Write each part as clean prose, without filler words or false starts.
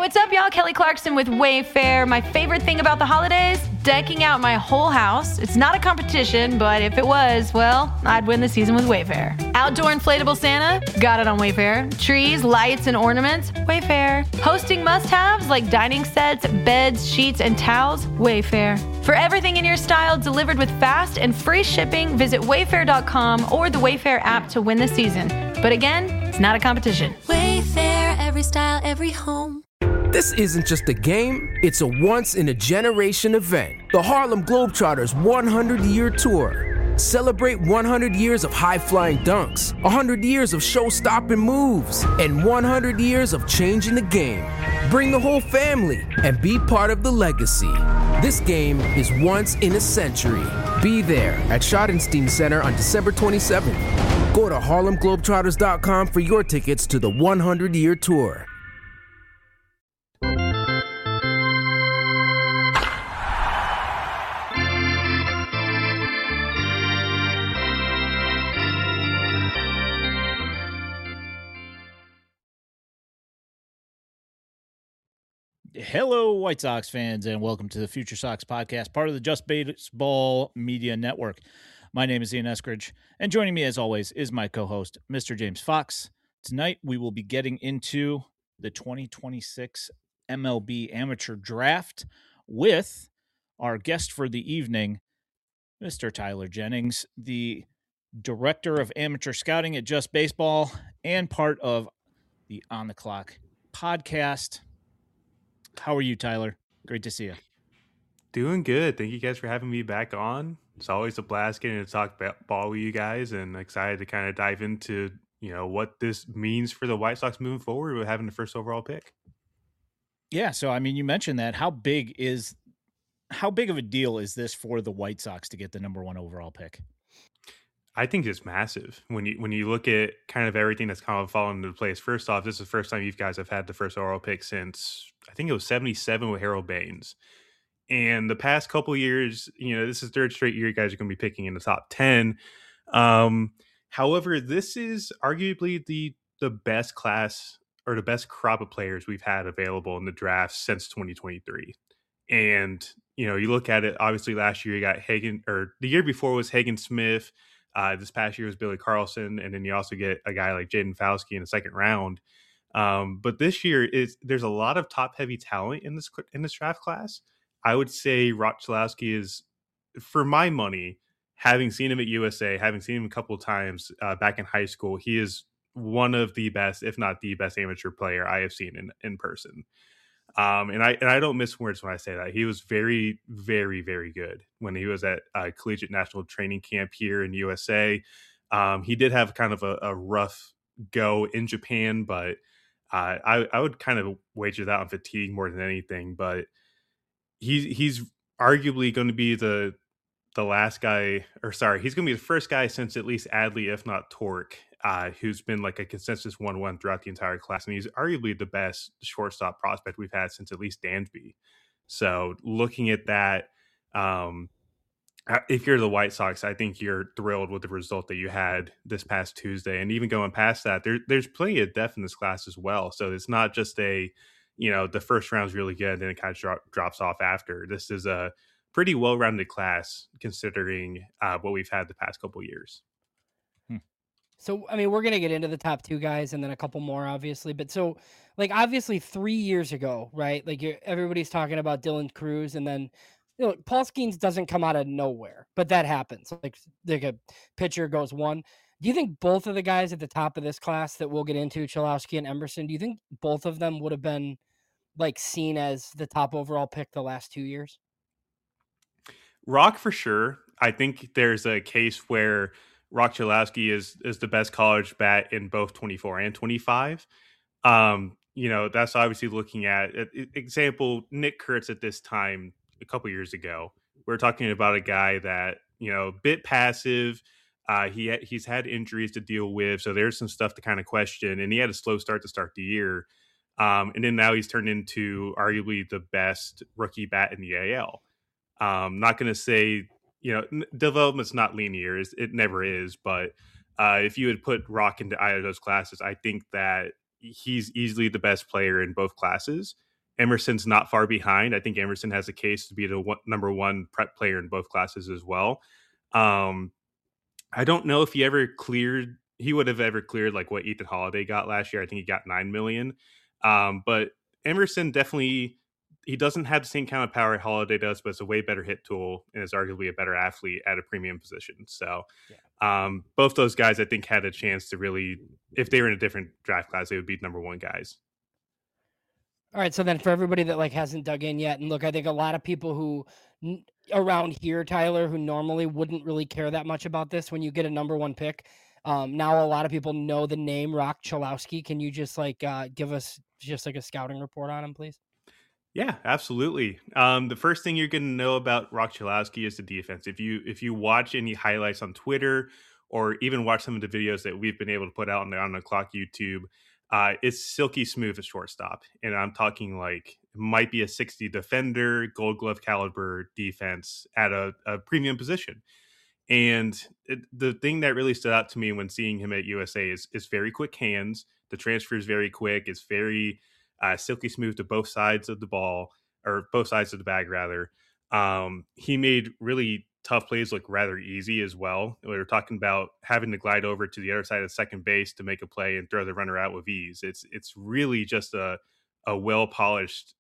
What's up, y'all? Kelly Clarkson with Wayfair. My favorite thing about the holidays? Decking out my whole house. It's not a competition, but if it was, well, I'd win the season with Wayfair. Outdoor inflatable Santa? Got it on Wayfair. Trees, lights, and ornaments? Wayfair. Hosting must-haves like dining sets, beds, sheets, and towels? Wayfair. For everything in your style delivered with fast and free shipping, visit Wayfair.com or the Wayfair app to win the season. But again, it's not a competition. Wayfair, every style, every home. This isn't just a game, it's a once-in-a-generation event. The Harlem Globetrotters 100-year tour. Celebrate 100 years of high-flying dunks, 100 years of show-stopping moves, and 100 years of changing the game. Bring the whole family and be part of the legacy. This game is once in a century. Be there at Schottenstein Center on December 27th. Go to HarlemGlobetrotters.com for your tickets to the 100-year tour. Hello, White Sox fans, and welcome to the Future Sox podcast, part of the Just Baseball Media Network. My name is Ian Eskridge, and joining me, as always, is my co-host, Mr. James Fox. Tonight, we will be getting into the 2026 MLB Amateur Draft with our guest for the evening, Mr. Tyler Jennings, the Director of Amateur Scouting at Just Baseball and part of the On the Clock podcast. How are you, Tyler? Great to see you. Doing good. Thank you guys for having me back on. It's always a blast getting to talk ball with you guys, and excited to kind of dive into, what this means for the White Sox moving forward with having the first overall pick. Yeah, so I mean, you mentioned that. How big of a deal is this for the White Sox to get the number one overall pick? I think it's massive when you look at kind of everything that's kind of fallen into place. First off, this is the first time you guys have had the first overall pick since I think it was 77 with Harold Baines. And the past couple of years, this is third straight year you guys are going to be picking in the top 10. However, this is arguably the best class or the best crop of players we've had available in the draft since 2023. And, you look at it, obviously last year you got Hagen, or the year before was Hagen Smith. This past year was Billy Carlson, and then you also get a guy like Jaden Fauske in the second round. But this year there's a lot of top heavy talent in this draft class. I would say Rock Chalowski is, for my money, having seen him at USA, having seen him a couple of times back in high school, he is one of the best, if not the best amateur player I have seen in person. And I don't miss words when I say that. He was very, very, very good when he was at Collegiate National Training Camp here in USA. He did have kind of a rough go in Japan, but I would kind of wager that on fatigue more than anything. But he's arguably going to be the last guy, he's going to be the first guy since at least Adley, if not Torque, who's been like a consensus 1-1 throughout the entire class. And he's arguably the best shortstop prospect we've had since at least Dansby. So looking at that, if you're the White Sox, I think you're thrilled with the result that you had this past Tuesday. And even going past that, there's plenty of depth in this class as well. So it's not just the first round's really good and it kind of drops off after. This is a pretty well-rounded class considering what we've had the past couple of years. So, I mean, we're going to get into the top two guys and then a couple more, obviously. But so, obviously 3 years ago, right? Everybody's talking about Dylan Cruz, and then, Paul Skeens doesn't come out of nowhere, but that happens. Like a pitcher goes one. Do you think both of the guys at the top of this class that we'll get into, Chalowski and Emerson, do you think both of them would have been, seen as the top overall pick the last 2 years? Rock for sure. I think there's a case where Rock Chalowski is the best college bat in both 24 and 25. That's obviously looking at example, Nick Kurtz at this time a couple years ago. We're talking about a guy that, bit passive. He's had injuries to deal with. So there's some stuff to kind of question. And he had a slow start to start the year. And then now he's turned into arguably the best rookie bat in the AL. Not going to say, development's not linear. It never is. But if you had put Rock into either of those classes, I think that he's easily the best player in both classes. Emerson's not far behind. I think Emerson has a case to be the number one prep player in both classes as well. I don't know if he would have ever cleared like what Ethan Holiday got last year. I think he got $9 million. But Emerson definitely, he doesn't have the same kind of power Holiday does, but it's a way better hit tool and is arguably a better athlete at a premium position. So both those guys, I think, had a chance to really, if they were in a different draft class, they would be number one guys. All right, so then for everybody that like hasn't dug in yet, and look, I think a lot of people who around here, Tyler, who normally wouldn't really care that much about this, when you get a number one pick, now a lot of people know the name Rock Chalowski. Can you just like give us just like a scouting report on him, please? Yeah, absolutely. The first thing you're going to know about Rock Chalowski is the defense. If you watch any highlights on Twitter or even watch some of the videos that we've been able to put out on the Clock YouTube, it's silky smooth at shortstop. And I'm talking like it might be a 60 defender, Gold Glove caliber defense at a premium position. And the thing that really stood out to me when seeing him at USA is very quick hands. The transfer is very quick. It's very silky smooth to both sides of the ball, or both sides of the bag, rather. He made really tough plays look rather easy as well. We were talking about having to glide over to the other side of second base to make a play and throw the runner out with ease. It's really just a well polished,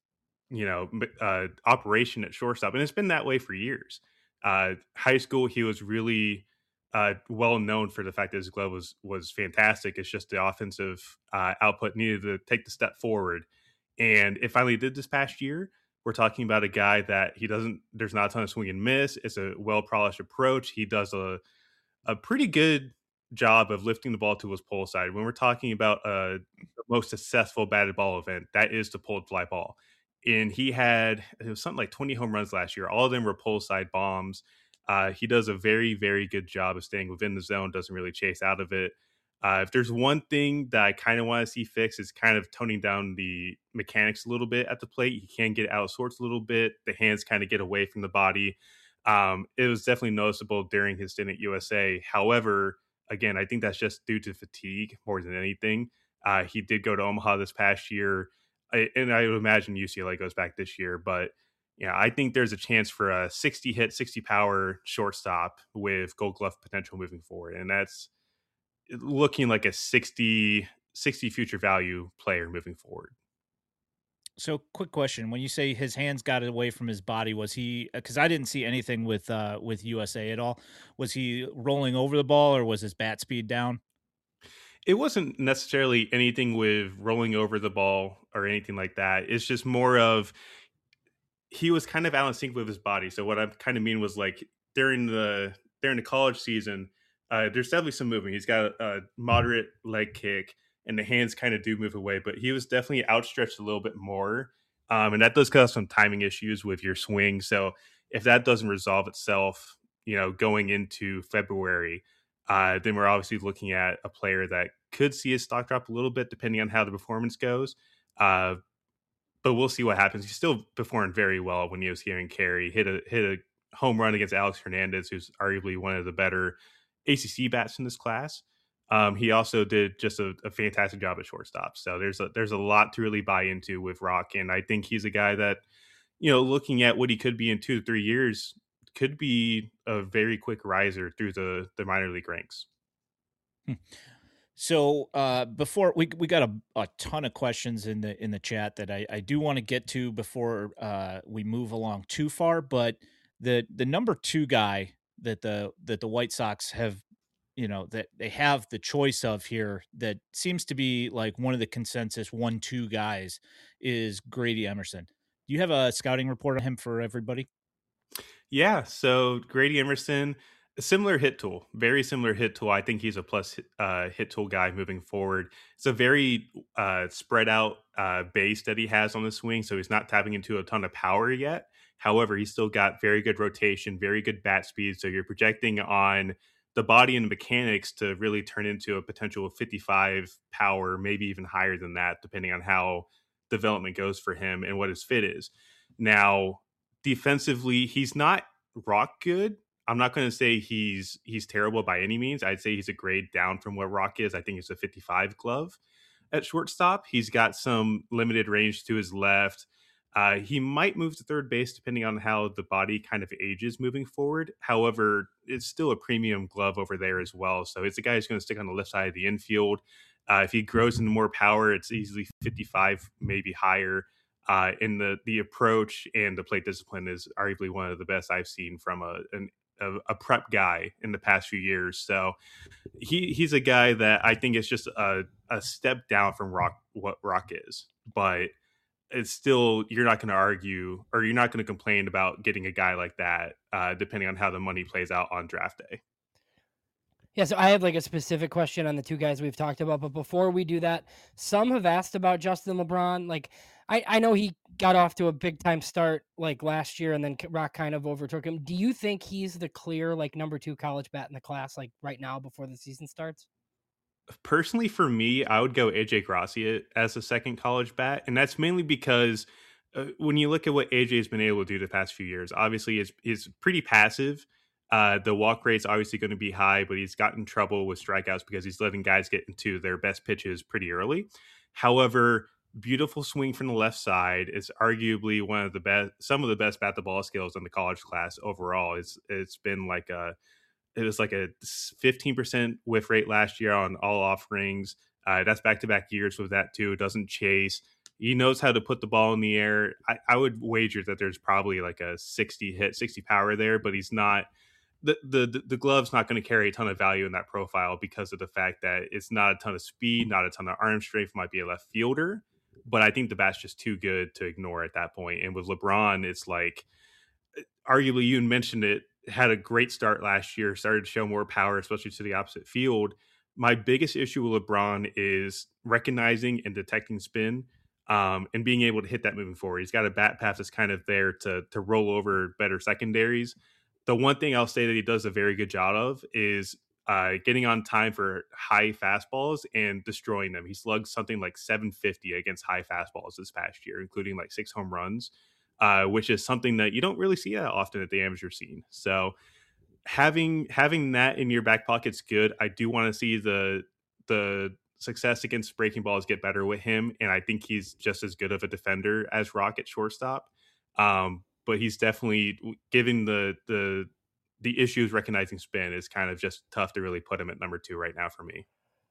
operation at shortstop, and it's been that way for years. High school, he was really well known for the fact that his glove was fantastic. It's just the offensive output needed to take the step forward, and it finally did this past year. We're talking about a guy that there's not a ton of swing and miss. It's a well polished approach. He does a pretty good job of lifting the ball to his pull side. When we're talking about the most successful batted ball event, that is the pulled fly ball. And it was something like 20 home runs last year. All of them were pull side bombs. He does a very, very good job of staying within the zone, doesn't really chase out of it. If there's one thing that I kind of want to see fixed, is kind of toning down the mechanics a little bit at the plate. He can get out of sorts a little bit. The hands kind of get away from the body. It was definitely noticeable during his stint at USA. However, again, I think that's just due to fatigue more than anything. He did go to Omaha this past year, and I would imagine UCLA goes back this year. But I think there's a chance for a 60 hit, 60 power shortstop with Gold Glove potential moving forward, and that's looking like a 60 future value player moving forward. So quick question. When you say his hands got away from his body, was he, because I didn't see anything with USA at all, was he rolling over the ball or was his bat speed down? It wasn't necessarily anything with rolling over the ball or anything like that. It's just more of, he was kind of out of sync with his body. So what I kind of mean was, like, during the college season, there's definitely some movement. He's got a moderate leg kick, and the hands kind of do move away, but he was definitely outstretched a little bit more. And that does cause some timing issues with your swing. So if that doesn't resolve itself, going into February, then we're obviously looking at a player that could see his stock drop a little bit depending on how the performance goes. But we'll see what happens. He still performed very well when he was here in Cary. Hit a home run against Alex Hernandez, who's arguably one of the better ACC bats in this class. He also did just a fantastic job at shortstop. So there's a lot to really buy into with Rock, and I think he's a guy that, looking at what he could be in 2 to 3 years, could be a very quick riser through the minor league ranks. So before we got a ton of questions in the chat that I do want to get to before we move along too far, but the number 2 guy that the White Sox have, that they have the choice of here, that seems to be like one of the consensus 1-2 guys, is Grady Emerson. Do you have a scouting report on him for everybody? Yeah. So Grady Emerson, a similar hit tool, very similar hit tool. I think he's a plus hit tool guy moving forward. It's a very spread out base that he has on the swing. So he's not tapping into a ton of power yet. However, he's still got very good rotation, very good bat speed. So you're projecting on the body and the mechanics to really turn into a potential 55 power, maybe even higher than that, depending on how development goes for him and what his fit is. Now, defensively, he's not Rock good. I'm not going to say he's terrible by any means. I'd say he's a grade down from what Rock is. I think it's a 55 glove. at shortstop. He's got some limited range to his left. He might move to third base depending on how the body kind of ages moving forward. However, it's still a premium glove over there as well. So it's a guy who's going to stick on the left side of the infield. If he grows into more power, it's easily 55, maybe higher. And the approach and the plate discipline is arguably one of the best I've seen from a prep guy in the past few years. So he's a guy that I think is just a step down from what Rock is, but it's still, you're not going to argue or you're not going to complain about getting a guy like that, depending on how the money plays out on draft day. Yeah, so I have like a specific question on the two guys we've talked about, but before we do that, some have asked about Justin LeBron. Like, I know he got off to a big time start like last year, and then Rock kind of overtook him. Do you think he's the clear like number 2 college bat in the class like right now before the season starts? Personally, for me, I would go AJ Gracia as a second college bat, and that's mainly because when you look at what AJ's been able to do the past few years, obviously is pretty passive. The walk rate's obviously going to be high, but he's gotten trouble with strikeouts because he's letting guys get into their best pitches pretty early. However, beautiful swing from the left side. It's arguably one of the best, some of the best bat the ball skills in the college class overall. It's been like it was like a 15% whiff rate last year on all offerings. That's back-to-back years with that too. It doesn't chase. He knows how to put the ball in the air. I would wager that there's probably like a 60 power there, but he's not. The glove's not going to carry a ton of value in that profile because of the fact that it's not a ton of speed, not a ton of arm strength. Might be a left fielder, but I think the bat's just too good to ignore at that point. And with LeBron, it's like, arguably, you mentioned it, had a great start last year, started to show more power, especially to the opposite field. My biggest issue with LeBron is recognizing and detecting spin, and being able to hit that moving forward. He's got a bat path that's kind of there to roll over better secondaries. The one thing I'll say that he does a very good job of is getting on time for high fastballs and destroying them. He slugged something like 750 against high fastballs this past year, including like 6 home runs. Which is something that you don't really see that often at the amateur scene. So having that in your back pocket's good. I do want to see the success against breaking balls get better with him, and I think he's just as good of a defender as Rock at shortstop. But he's definitely, given the issues recognizing spin, is kind of just tough to really put him at number 2 right now for me.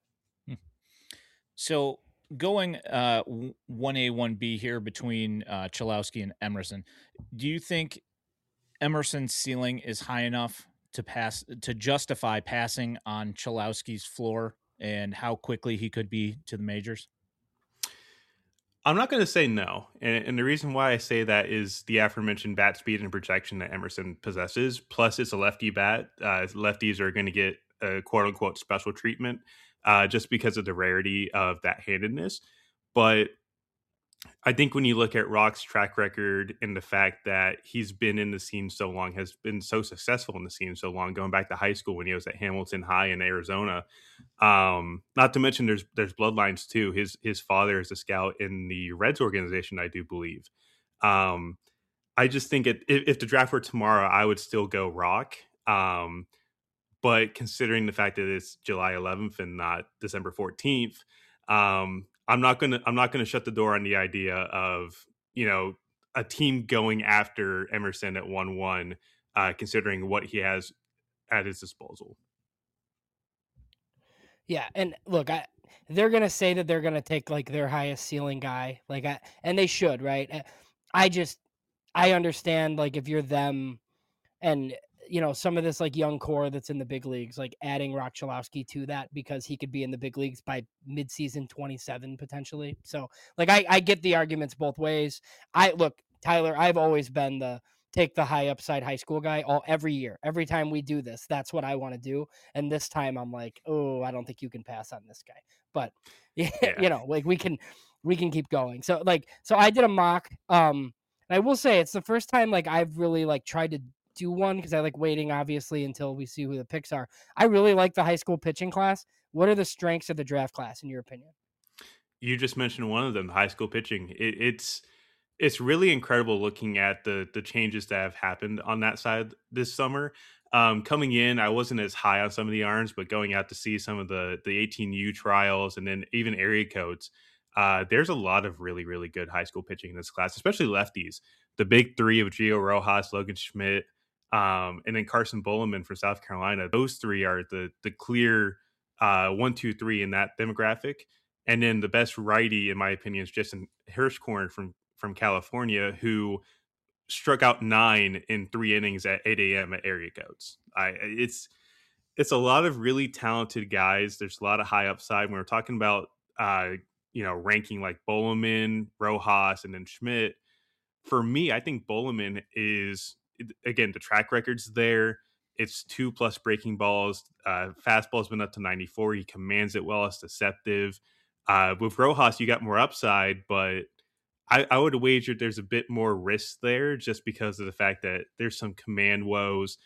So going 1A, 1B here between Cholowski and Emerson, do you think Emerson's ceiling is high enough to justify passing on Cholowski's floor and how quickly he could be to the majors? I'm not going to say no. And the reason why I say that is the aforementioned bat speed and projection that Emerson possesses. Plus, it's a lefty bat. Lefties are going to get a quote unquote special treatment just because of the rarity of that handedness. But I think when you look at Rock's track record and the fact that he's been in the scene so long, has been so successful in the scene so long, going back to high school when he was at Hamilton High in Arizona. Not to mention there's bloodlines too. His father is a scout in the Reds organization, I do believe. I just think if the draft were tomorrow, I would still go Rock. But considering the fact that it's July 11th and not December 14th, I'm not gonna shut the door on the idea of, a team going after Emerson at 1-1, considering what he has at his disposal. Yeah, and look, they're gonna say that they're gonna take like their highest ceiling guy, and they should, right? I understand, like, if you're them, and some of this like young core that's in the big leagues, like adding Rock Cholowski to that because he could be in the big leagues by mid-season 27 potentially. So like I get the arguments both ways. Look, Tyler, I've always been the take the high upside high school guy every year. Every time we do this, that's what I want to do. And this time I'm like, oh, I don't think you can pass on this guy. But yeah. Like we can keep going. So I did a mock. And I will say it's the first time like I've really like tried to do one, because I like waiting obviously until we see who the picks are. I really like the high school pitching class. What are the strengths of the draft class in your opinion? You just mentioned one of them, the high school pitching. It's really incredible looking at the changes that have happened on that side this summer. Coming in, I wasn't as high on some of the arms, but going out to see some of the 18U trials and then even area codes, there's a lot of really, really good high school pitching in this class, especially lefties. The big three of Gio Rojas, Logan Schmidt, and then Carson Bulleman from South Carolina. Those three are the clear 1, 2, 3 in that demographic. And then the best righty, in my opinion, is Justin Hirschkorn from California, who struck out 9 in 3 innings at 8 a.m. at area codes. It's a lot of really talented guys. There's a lot of high upside. When we're talking about ranking like Bulleman, Rojas, and then Schmidt, for me, I think Bulleman is, again, the track record's there. It's 2+ breaking balls. Fastball's been up to 94. He commands it well. It's deceptive. With Rojas, you got more upside, but I would wager there's a bit more risk there just because of the fact that there's some command woes.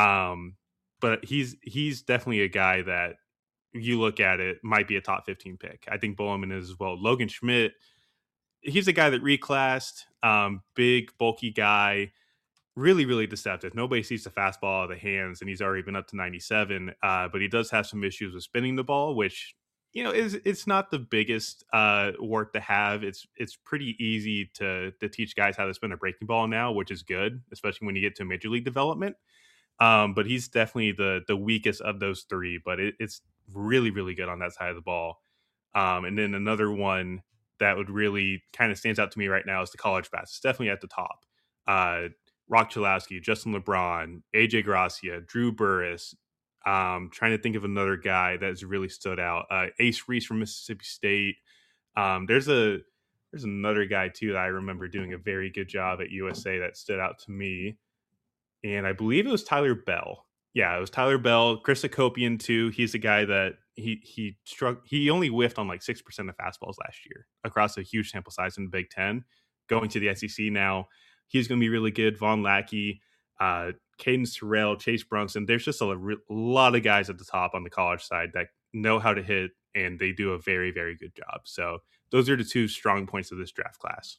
But he's definitely a guy that you look at it might be a top 15 pick. I think Bulleman is as well. Logan Schmidt, he's a guy that reclassed, big, bulky guy, really, really deceptive. Nobody sees the fastball out of the hands, and he's already been up to 97. But he does have some issues with spinning the ball, which it's not the biggest work to have. It's pretty easy to teach guys how to spin a breaking ball now, which is good, especially when you get to major league development. But he's definitely the weakest of those three, but it's really, really good on that side of the ball. And then another one that would really kind of stands out to me right now is the college bats. It's definitely at the top. Rock Chalowski, Justin LeBron, AJ Gracia, Drew Burris. Trying to think of another guy that's really stood out. Ace Reese from Mississippi State. There's another guy too that I remember doing a very good job at USA that stood out to me, and I believe it was Tyler Bell. Yeah, it was Tyler Bell. Chris Akopian too. He's a guy that he struck. He only whiffed on like 6% of fastballs last year across a huge sample size in the Big Ten. Going to the SEC now, he's going to be really good. Vaughn Lackey, Caden Sorrell, Chase Brunson. There's just a lot of guys at the top on the college side that know how to hit, and they do a very, very good job. So those are the two strong points of this draft class.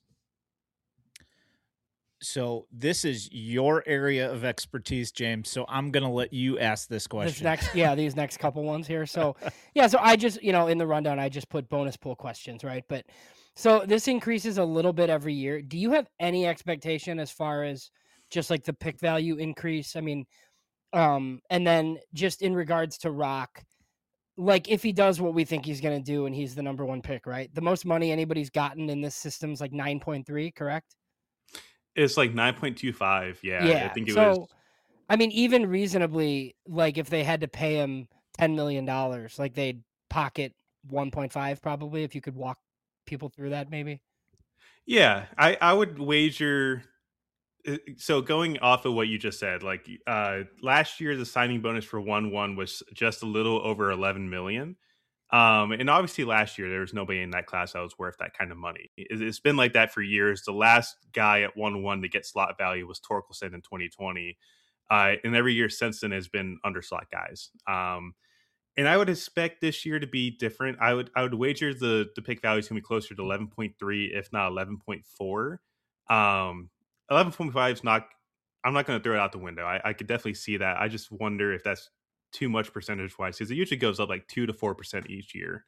So this is your area of expertise, James. So I'm going to let you ask this question. These next couple ones here. So, so I just, in the rundown, I just put bonus pool questions, right? But so this increases a little bit every year. Do you have any expectation as far as just like the pick value increase? I mean, and then just in regards to Rock, like if he does what we think he's going to do and he's the number 1 pick, right? The most money anybody's gotten in this system is like 9.3, correct? It's like 9.25. Yeah. I think it was. I mean, even reasonably, like if they had to pay him $10 million, like they'd pocket 1.5 probably if you could walk people through that maybe. Yeah, I would wager. So going off of what you just said, like last year, the signing bonus for 1-1 was just a little over 11 million. And obviously last year there was nobody in that class that was worth that kind of money. It's been like that for years. The last guy at 1-1 to get slot value was Torkelson in 2020. And every year since then has been under slot guys. And I would expect this year to be different. I would wager the pick value is going to be closer to 11.3, if not 11.4. 11.5 is not, I'm not going to throw it out the window. I could definitely see that. I just wonder if that's too much percentage wise, because it usually goes up like 2 to 4% each year.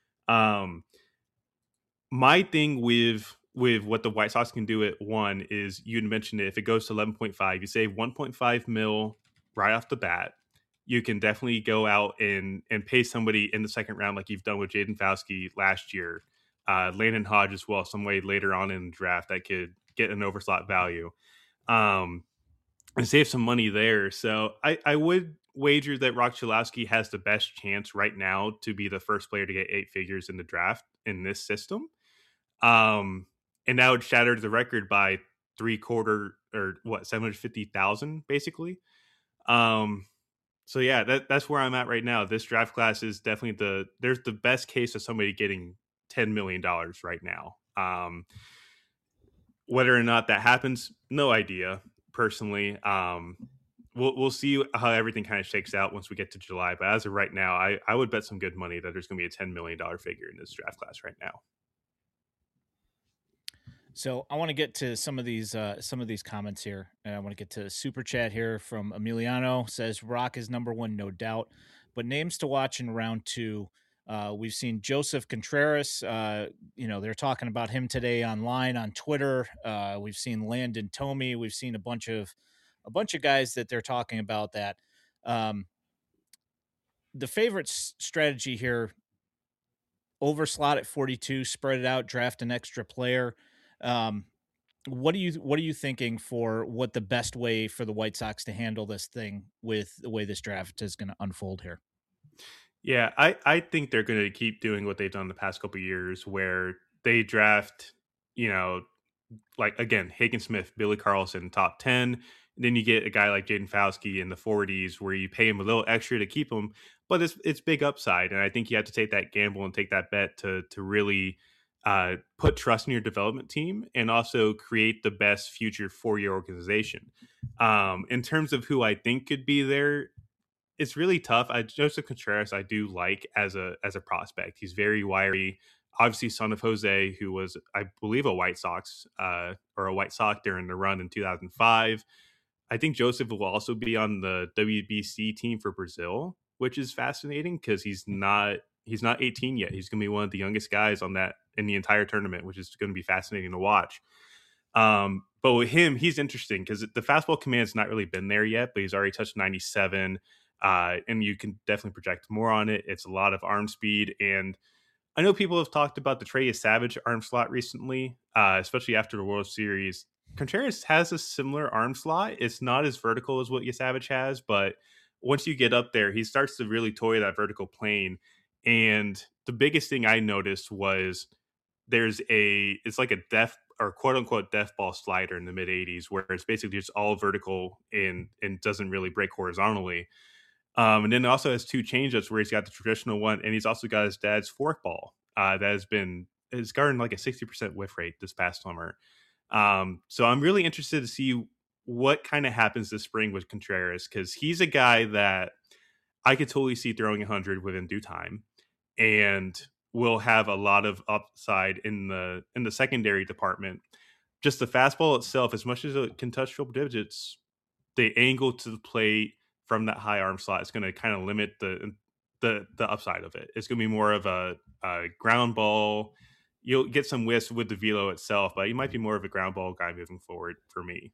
My thing with what the White Sox can do at 1 is, you mentioned it, if it goes to 11.5, you save 1.5 mil right off the bat. You can definitely go out and pay somebody in the second round like you've done with Jaden Fauske last year. Landon Hodge as well, some way later on in the draft that could get an overslot value. And save some money there. So I would wager that Rock Chalowski has the best chance right now to be the first player to get 8 figures in the draft in this system. And that would shatter the record by 750,000 basically. So yeah, that's where I'm at right now. This draft class is definitely there's the best case of somebody getting $10 million right now. Whether or not that happens, no idea personally. We'll see how everything kind of shakes out once we get to July. But as of right now, I would bet some good money that there's going to be a $10 million figure in this draft class right now. So I want to get to some of these comments here. And I want to get to super chat here from Emiliano. Says Rock is number one, no doubt. But names to watch in round two. We've seen Joseph Contreras. They're talking about him today online on Twitter. We've seen Landon Tomey. We've seen a bunch of guys that they're talking about that. The favorite strategy here: overslot at 42, spread it out, draft an extra player. What are you thinking for what the best way for the White Sox to handle this thing with the way this draft is going to unfold here? Yeah, I think they're going to keep doing what they've done the past couple of years, where they draft, like again, Hagen Smith, Billy Carlson, top 10. Then you get a guy like Jaden Fauske in the 40s, where you pay him a little extra to keep him, but it's big upside, and I think you have to take that gamble and take that bet to really put trust in your development team and also create the best future for your organization. In terms of who I think could be there, it's really tough. Joseph Contreras, I do like as a prospect. He's very wiry. Obviously, son of Jose, who was, I believe, a White Sox or a White Sox during the run in 2005. I think Joseph will also be on the WBC team for Brazil, which is fascinating because he's not 18 yet. He's going to be one of the youngest guys on that in the entire tournament, which is going to be fascinating to watch. But with him, he's interesting because the fastball command's not really been there yet, but he's already touched 97. And you can definitely project more on it. It's a lot of arm speed. And I know people have talked about the Trey Savage arm slot recently, especially after the World Series. Contreras has a similar arm slot. It's not as vertical as what Savage has, but once you get up there, he starts to really toy that vertical plane. And the biggest thing I noticed was it's like a def or quote unquote death ball slider in the mid 80s, where it's basically just all vertical and doesn't really break horizontally. And then also has two changeups where he's got the traditional one, and he's also got his dad's forkball that has gotten like a 60% whiff rate this past summer. So I'm really interested to see what kind of happens this spring with Contreras, because he's a guy that I could totally see throwing 100 within due time, and will have a lot of upside in the secondary department. Just the fastball itself, as much as it can touch triple digits, the angle to the plate from that high arm slot is going to kind of limit the upside of it. It's going to be more of a ground ball. You'll get some whiffs with the velo itself, but you might be more of a ground ball guy moving forward for me.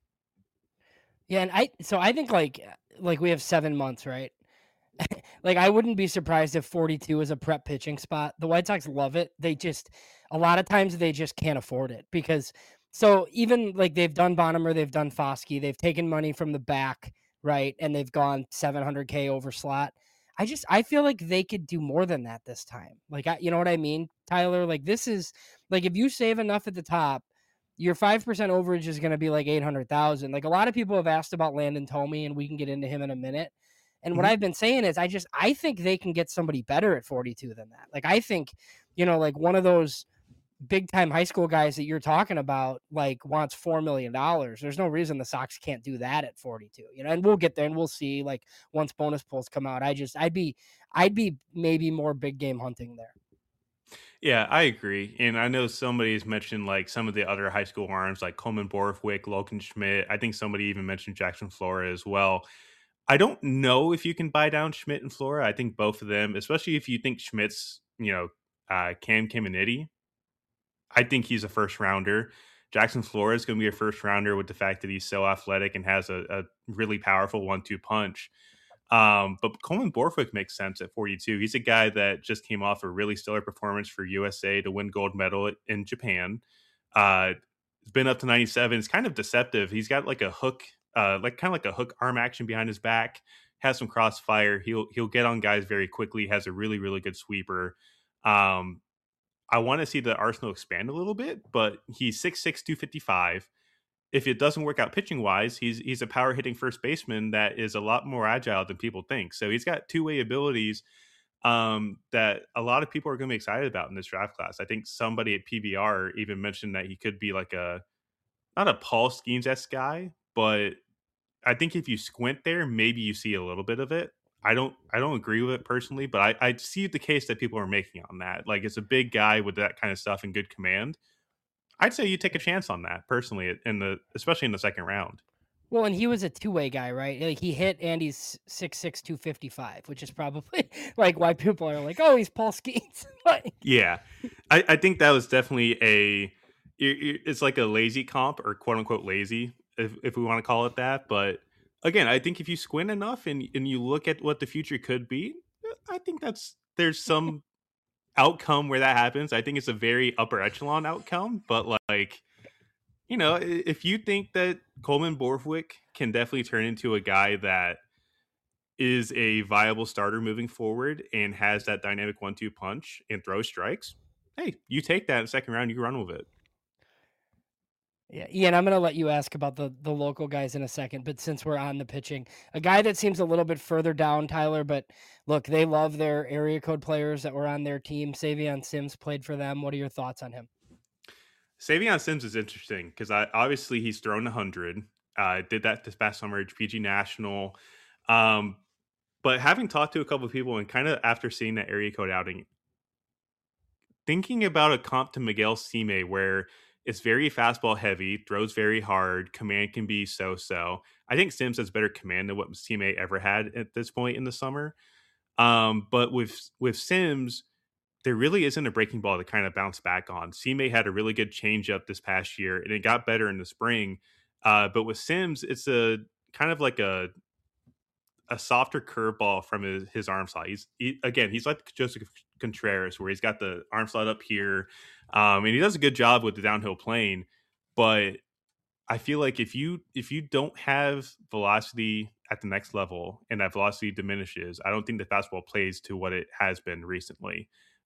Yeah, and I think like we have 7 months, right? Like, I wouldn't be surprised if 42 is a prep pitching spot. The White Sox love it. They just, a lot of times they just can't afford it because, so even like they've done Bonnemer, they've done Fauske, they've taken money from the back, right? And they've gone 700K over slot. I feel like they could do more than that this time. Like, you know what I mean, Tyler? Like, this is like, if you save enough at the top, your 5% overage is going to be like 800,000. Like, a lot of people have asked about Landon Tomey, and we can get into him in a minute. And what I've been saying is I think they can get somebody better at 42 than that. Like, I think, like one of those big time high school guys that you're talking about, like, wants $4 million. There's no reason the Sox can't do that at 42, and we'll get there and we'll see, like, once bonus polls come out. I'd be maybe more big game hunting there. Yeah, I agree. And I know somebody's mentioned like some of the other high school arms like Coleman Borthwick, Logan Schmidt. I think somebody even mentioned Jackson Flora as well. I don't know if you can buy down Schmidt and Flora. I think both of them, especially if you think Schmidt's, Cam Caminiti, I think he's a first rounder. Jackson Flora is going to be a first rounder with the fact that he's so athletic and has a really powerful 1-2 punch. But Coleman Borthwick makes sense at 42. He's a guy that just came off a really stellar performance for USA to win gold medal in Japan. It's been up to 97. It's kind of deceptive. He's got like a hook, kind of like a hook arm action behind his back, has some crossfire. He'll get on guys very quickly, has a really, really good sweeper. I want to see the arsenal expand a little bit, but he's 6'6", 255. If it doesn't work out pitching wise, he's a power hitting first baseman that is a lot more agile than people think. So he's got two-way abilities that a lot of people are going to be excited about in this draft class. I think somebody at PBR even mentioned that he could be like not a Paul Skeens-esque guy, but I think if you squint there, maybe you see a little bit of it. I don't agree with it personally, but I see the case that people are making on that. Like, it's a big guy with that kind of stuff and good command. I'd say you take a chance on that personally, especially in the second round. Well, and he was a two-way guy, right? Like he hit Andy's 6'6", 255, which is probably like why people are like, "Oh, he's Paul Skeens." Yeah, I think that was definitely it's like a lazy comp or quote unquote lazy, if we want to call it that. But again, I think if you squint enough and you look at what the future could be, I think there's some outcome where that happens. I think it's a very upper echelon outcome, but like, if you think that Coleman Borthwick can definitely turn into a guy that is a viable starter moving forward and has that dynamic 1-2 punch and throw strikes, hey, you take that in the second round, you run with it. Yeah, Ian, I'm going to let you ask about the local guys in a second, but since we're on the pitching, a guy that seems a little bit further down, Tyler, but look, they love their area code players that were on their team. Savion Sims played for them. What are your thoughts on him? Savion Sims is interesting because obviously he's thrown 100. Did that this past summer at PG National. But having talked to a couple of people and kind of after seeing that area code outing, thinking about a comp to Miguel Sime where it's very fastball heavy, throws very hard, command can be so-so. I think Sims has better command than what Sime ever had at this point in the summer. But with Sims, there really isn't a breaking ball to kind of bounce back on. Sime had a really good changeup this past year, and it got better in the spring. But with Sims, it's a kind of like a softer curveball from his arm slot. He's like Joseph Contreras, where he's got the arm slot up here, and he does a good job with the downhill plane. But I feel like if you don't have velocity at the next level and that velocity diminishes, I don't think the fastball plays to what it has been recently.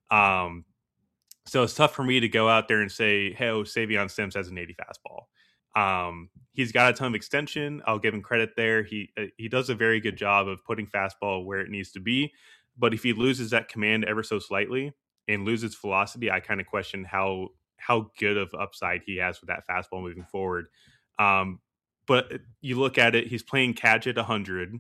So it's tough for me to go out there and say, hey, Savion Sims has an 80 fastball. He's got a ton of extension. I'll give him credit there. He does a very good job of putting fastball where it needs to be. But if he loses that command ever so slightly and loses velocity, I kind of question how good of upside he has with that fastball moving forward. But you look at it, he's playing catch at 100.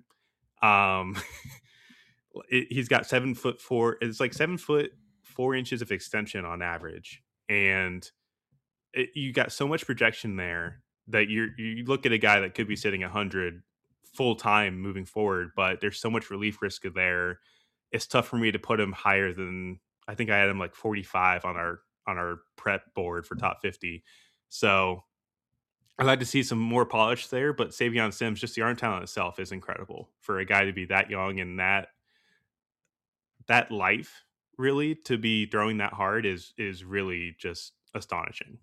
He's got 7'4". It's like 7'4" of extension on average, and you got so much projection there that you look at a guy that could be sitting 100 full time moving forward, but there's so much relief risk there. It's tough for me to put him higher than, I think I had him like 45 on our prep board for top 50. So I'd like to see some more polish there, but Savion Sims, just the arm talent itself is incredible for a guy to be that young and that life really to be throwing that hard is really just astonishing.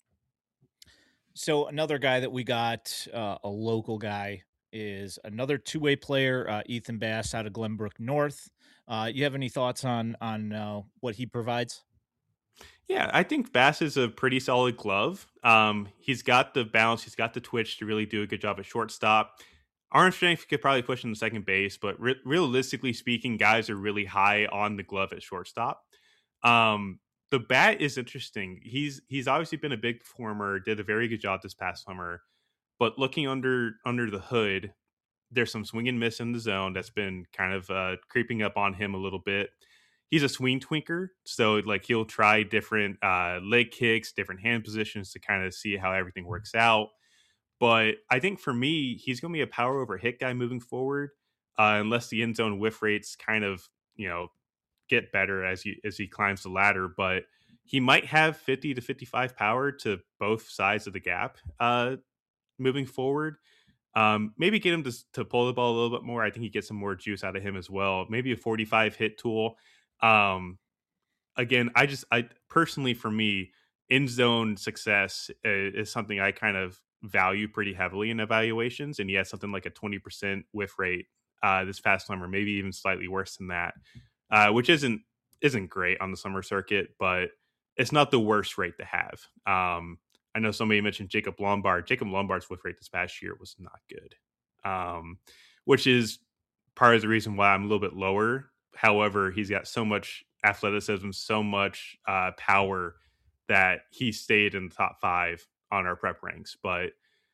So another guy that we got, a local guy, is another two-way player, Ethan Bass out of Glenbrook North. You have any thoughts on what he provides? Yeah, I think Bass is a pretty solid glove. He's got the bounce, he's got the twitch to really do a good job at shortstop. Arm strength could probably push him to second base, but realistically speaking, guys are really high on the glove at shortstop. The bat is interesting. He's obviously been a big performer, did a very good job this past summer, but looking under the hood, there's some swing and miss in the zone that's been kind of creeping up on him a little bit. He's a swing twinker, so like he'll try different leg kicks, different hand positions to kind of see how everything works out. But I think for me, he's going to be a power over hit guy moving forward, unless the end zone whiff rates kind of get better as he climbs the ladder. But he might have 50 to 55 power to both sides of the gap moving forward. Maybe get him to pull the ball a little bit more. I think he gets some more juice out of him as well. Maybe a 45 hit tool. Again, I personally, for me, end zone success is something I kind of value pretty heavily in evaluations, and he had something like a 20% whiff rate this past summer, maybe even slightly worse than that, which isn't great on the summer circuit, but it's not the worst rate to have. I know somebody mentioned Jacob Lombard. Jacob Lombard's whiff rate this past year was not good, which is part of the reason why I'm a little bit lower. However, he's got so much athleticism, so much power that he stayed in the top 5 on our prep ranks. But,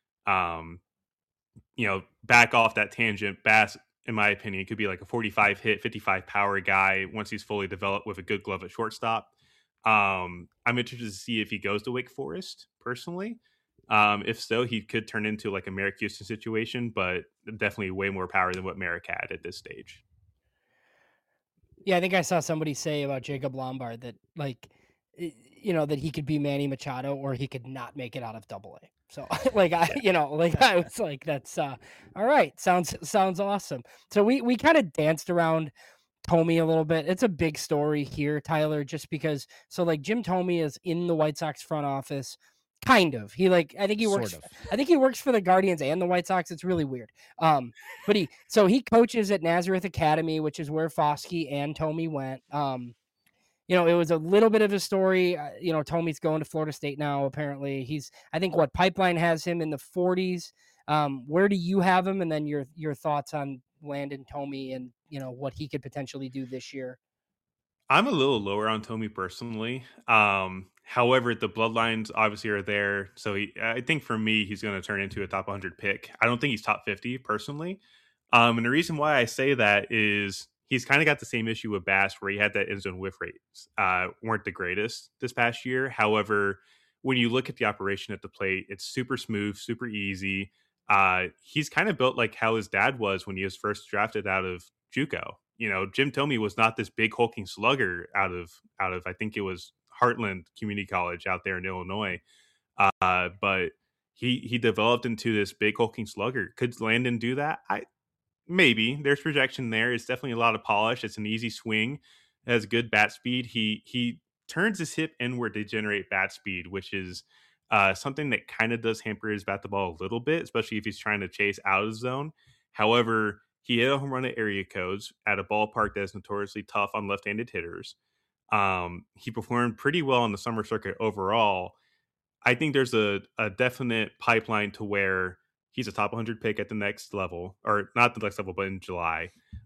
back off that tangent, Bass, in my opinion, could be like a 45 hit, 55 power guy once he's fully developed with a good glove at shortstop. I'm interested to see if he goes to Wake Forest personally. If so, he could turn into like a Merrick Houston situation, but definitely way more power than what Merrick had at this stage. Yeah, I think I saw somebody say about Jacob Lombard that that he could be Manny Machado or he could not make it out of Double A. So I was like, that's all right. Sounds awesome. So we kind of danced around Thome a little bit. It's a big story here, Tyler, just because. So like Jim Thome is in the White Sox front office, kind of. I think he works. Sort of. I think he works for the Guardians and the White Sox. It's really weird. But he coaches at Nazareth Academy, which is where Foskey and Thome went. It was a little bit of a story. Thome's going to Florida State now. Apparently, I think what Pipeline has him in the 40s. Where do you have him? And then your thoughts on Landon Thome and what he could potentially do this year. I'm a little lower on Thome personally. However, the bloodlines obviously are there, so I think for me, he's going to turn into a top 100 pick. I don't think he's top 50 personally. And the reason why I say that is he's kind of got the same issue with Bass, where he had that end zone whiff rates weren't the greatest this past year. However, when you look at the operation at the plate, it's super smooth, super easy. He's kind of built like how his dad was when he was first drafted out of JUCO. Jim Thome was not this big hulking slugger out of I think it was Heartland Community College out there in Illinois. But he developed into this big hulking slugger. Could Landon do that? Maybe. There's projection there. It's definitely a lot of polish. It's an easy swing. It has good bat speed. He turns his hip inward to generate bat speed, which is something that kind of does hamper his bat the ball a little bit, especially if he's trying to chase out of zone. However, he hit a home run at area codes at a ballpark that is notoriously tough on left-handed hitters. He performed pretty well on the summer circuit overall. I think there's a definite pipeline to where he's a top 100 pick at the next level, or not the next level, but in July.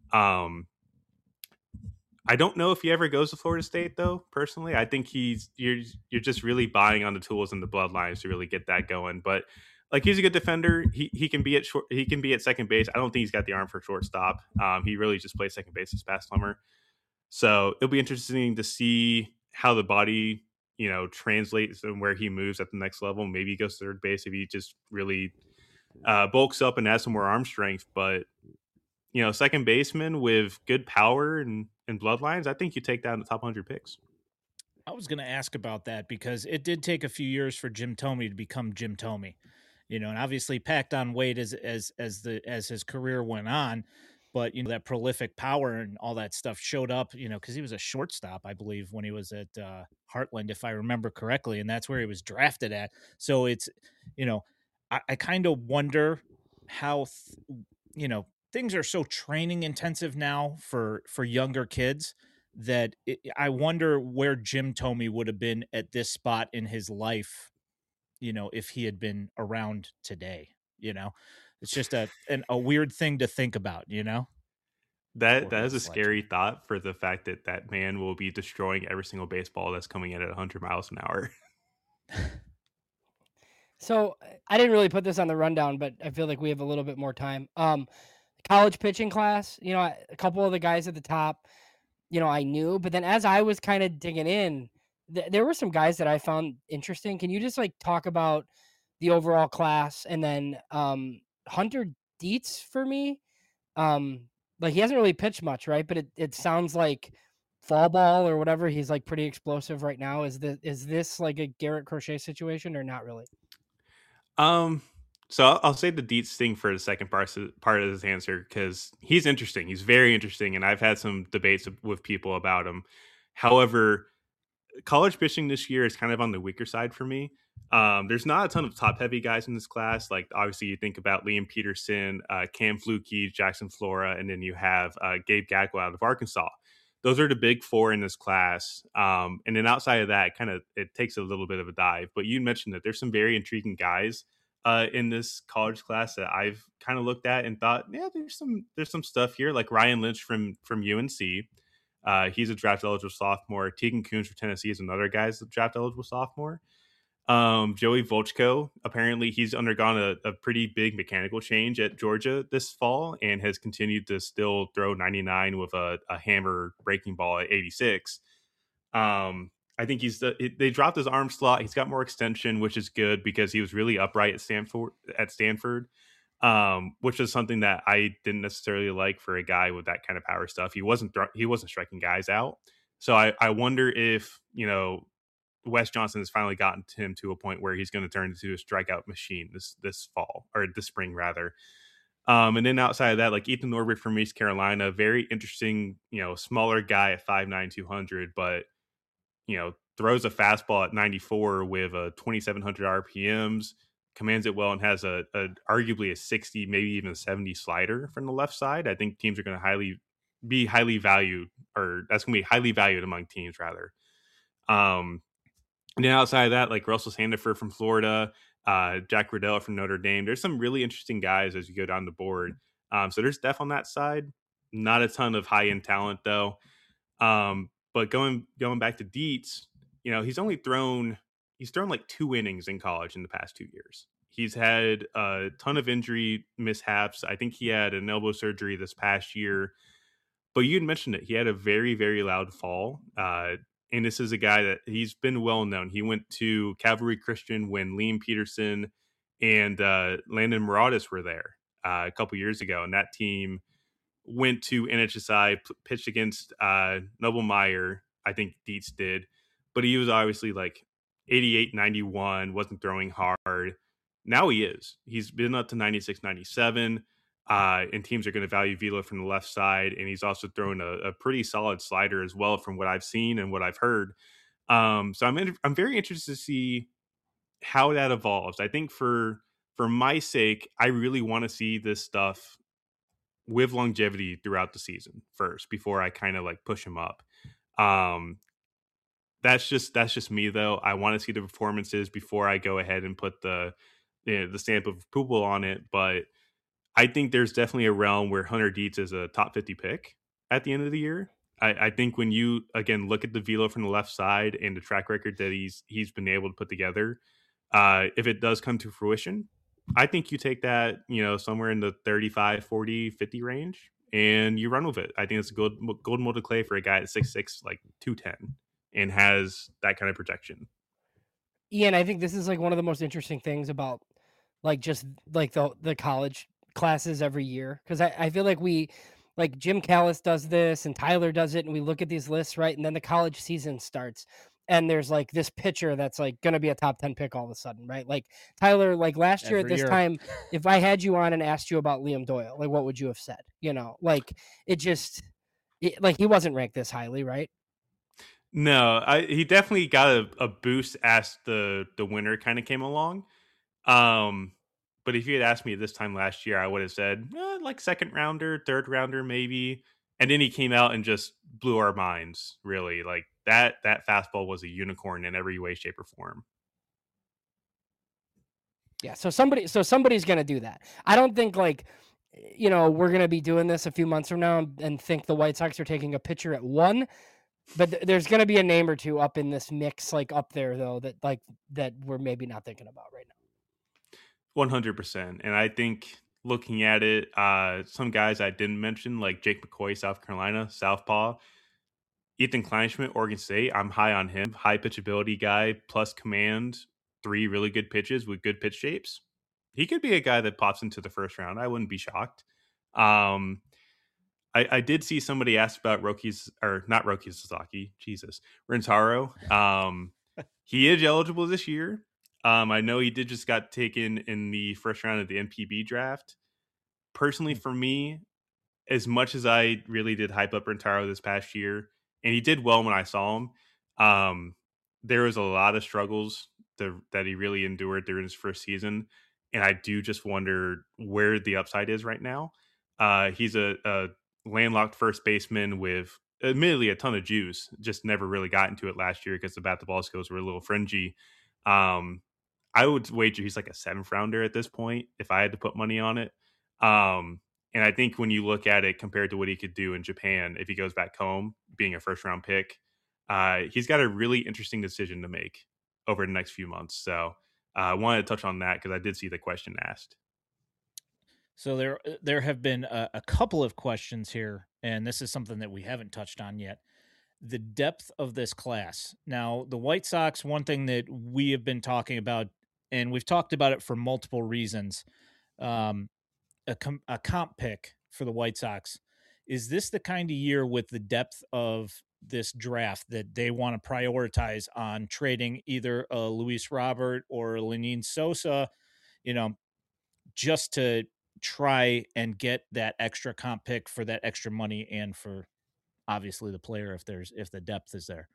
I don't know if he ever goes to Florida State, though. Personally, I think you're just really buying on the tools and the bloodlines to really get that going. But like, he's a good defender. He can be at short. He can be at second base. I don't think he's got the arm for shortstop. He really just plays second base this past summer. So it'll be interesting to see how the body, translates and where he moves at the next level. Maybe he goes to third base if he just really bulks up and has some more arm strength. But second baseman with good power and bloodlines, I think you take that in the top 100 picks. I was going to ask about that because it did take a few years for Jim Thome to become Jim Thome, and obviously packed on weight as his career went on, but that prolific power and all that stuff showed up, because he was a shortstop, I believe, when he was at Heartland, if I remember correctly, and that's where he was drafted at. So it's, I kind of wonder how, things are so training intensive now for younger kids that I wonder where Jim Thome would have been at this spot in his life, if he had been around today. It's just a weird thing to think about, That is a scary thought, for the fact that man will be destroying every single baseball that's coming in at 100 miles an hour. So I didn't really put this on the rundown, but I feel like we have a little bit more time. College pitching class, a couple of the guys at the top, I knew, but then as I was kind of digging in, there were some guys that I found interesting. Can you just talk about the overall class? And then Hunter Dietz for me, he hasn't really pitched much, right? But it sounds like fall ball or whatever. He's pretty explosive right now. Is this like a Garrett Crochet situation or not really? So I'll say the Dietz thing for the second part of this answer, because he's interesting. He's very interesting, and I've had some debates with people about him. However, college pitching this year is kind of on the weaker side for me. There's not a ton of top-heavy guys in this class. Like, obviously, you think about Liam Peterson, Cam Fluke, Jackson Flora, and then you have Gabe Gagwell out of Arkansas. Those are the big four in this class. And then outside of that, it takes a little bit of a dive. But you mentioned that there's some very intriguing guys in this college class that I've kind of looked at and thought, yeah, there's some stuff here, like Ryan Lynch from UNC. He's a draft eligible sophomore. Tegan Coons for Tennessee is another guy's a draft eligible sophomore. Joey Volchko, apparently he's undergone a pretty big mechanical change at Georgia this fall and has continued to still throw 99 with a hammer breaking ball at 86. I think they dropped his arm slot. He's got more extension, which is good because he was really upright at Stanford, which is something that I didn't necessarily like for a guy with that kind of power stuff. He wasn't striking guys out. So I wonder if, Wes Johnson has finally gotten him to a point where he's going to turn into a strikeout machine this fall, or this spring rather. And then outside of that, like Ethan Norwood from East Carolina, very interesting, smaller guy at 5'9", 200, but throws a fastball at 94 with a 2,700 RPMs, commands it well, and has a arguably a 60, maybe even a 70 slider from the left side. I think teams are going to be highly valued, or that's going to be highly valued among teams rather. And then outside of that, like Russell Sandefur from Florida, Jack Riddell from Notre Dame. There's some really interesting guys as you go down the board. So there's depth on that side. Not a ton of high end talent though. But going back to Dietz, he's thrown like 2 innings in college in the past 2 years. He's had a ton of injury mishaps. I think he had an elbow surgery this past year. But you had mentioned it. He had a very, very loud fall. And this is a guy that he's been well known. He went to Cavalry Christian when Liam Peterson and Landon Muratis were there a couple years ago. And that team went to NHSI, pitched against Noble Meyer. I think Dietz did. But he was obviously like 88, 91, wasn't throwing hard. Now he is. He's been up to 96, 97. And teams are going to value Velo from the left side. And he's also thrown a pretty solid slider as well from what I've seen and what I've heard. So I'm very interested to see how that evolves. I think for my sake, I really want to see this stuff with longevity throughout the season first before I kind of like push him up. That's just me though. I want to see the performances before I go ahead and put the stamp of approval on it. But I think there's definitely a realm where Hunter Dietz is a top 50 pick at the end of the year. I think when you, again, look at the velo from the left side and the track record that he's been able to put together, if it does come to fruition, I think you take that, somewhere in the 35, 40, 50 range and you run with it. I think it's a gold molded clay for a guy at 6'6", like 210, and has that kind of protection. Ian, I think this is like one of the most interesting things about like just like the college classes every year, because I feel like like Jim Callis does this and Tyler does it, and we look at these lists, right? And then the college season starts and there's like this pitcher that's like going to be a top 10 pick all of a sudden, right? Like Tyler, like last year at this time, if I had you on and asked you about Liam Doyle, like what would you have said? Like like he wasn't ranked this highly, right? No, he definitely got a boost as the winter kind of came along. But if you had asked me at this time last year, I would have said like second rounder, third rounder, maybe. And then he came out and just blew our minds, really. Like that fastball was a unicorn in every way, shape, or form. Yeah, so somebody's going to do that. I don't think like, we're going to be doing this a few months from now and think the White Sox are taking a pitcher at 1. But there's going to be a name or two up in this mix, like up there, though, that we're maybe not thinking about right now. 100%. And I think looking at it, some guys I didn't mention, like Jake McCoy, South Carolina, Southpaw, Ethan Kleinschmidt, Oregon State, I'm high on him. High pitchability guy, plus command, 3 really good pitches with good pitch shapes. He could be a guy that pops into the first round. I wouldn't be shocked. I did see somebody ask about Roki Sasaki. Jesus. Rentaro. He is eligible this year. I know he just got taken in the first round of the NPB draft. Personally, for me, as much as I really did hype up Rentaro this past year, and he did well when I saw him, there was a lot of struggles that he really endured during his first season. And I do just wonder where the upside is right now. He's a landlocked first baseman with admittedly a ton of juice, just never really got into it last year because the bat-to-ball skills were a little fringy. I would wager he's like a 7th rounder at this point if I had to put money on it. And I think when you look at it compared to what he could do in Japan, if he goes back home being a first-round pick, he's got a really interesting decision to make over the next few months. So I wanted to touch on that because I did see the question asked. So there have been a couple of questions here, and this is something that we haven't touched on yet. the depth of this class. Now, the White Sox, one thing that we have been talking about, and we've talked about it for multiple reasons, a comp pick for the White Sox. Is this the kind of year with the depth of this draft that they want to prioritize on trading either a Luis Robert or Lenyn Sosa, just to try and get that extra comp pick for that extra money and for obviously the player if the depth is there?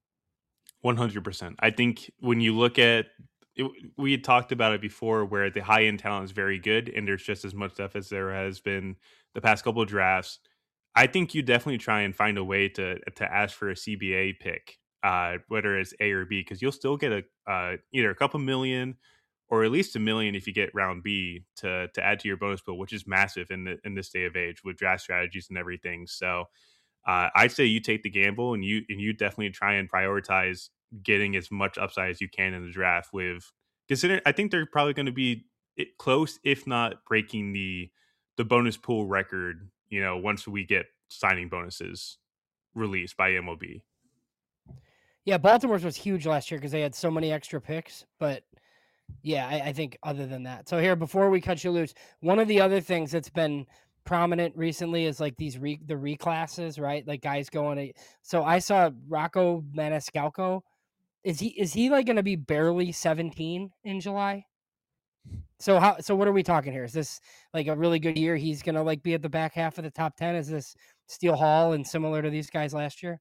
100%. I think when you look at it, we had talked about it before where the high end talent is very good and there's just as much depth as there has been the past couple of drafts. I think you definitely try and find a way to ask for a CBA pick, whether it's A or B, because you'll still get either a couple million or at least $1 million if you get round B to add to your bonus pool, which is massive in this day of age with draft strategies and everything. So I'd say you take the gamble and you definitely try and prioritize getting as much upside as you can in the draft. Considering I think they're probably going to be close, if not breaking the bonus pool record, once we get signing bonuses released by MLB. Yeah, Baltimore's was huge last year because they had so many extra picks. But yeah, I think other than that. So here, before we cut you loose, one of the other things that's been prominent recently is like the reclasses, right? Like guys going. So I saw Rocco Maniscalco. Is he like going to be barely 17 in July? So what are we talking here? Is this like a really good year? He's going to like be at the back half of the top 10. Is this Steele Hall and similar to these guys last year?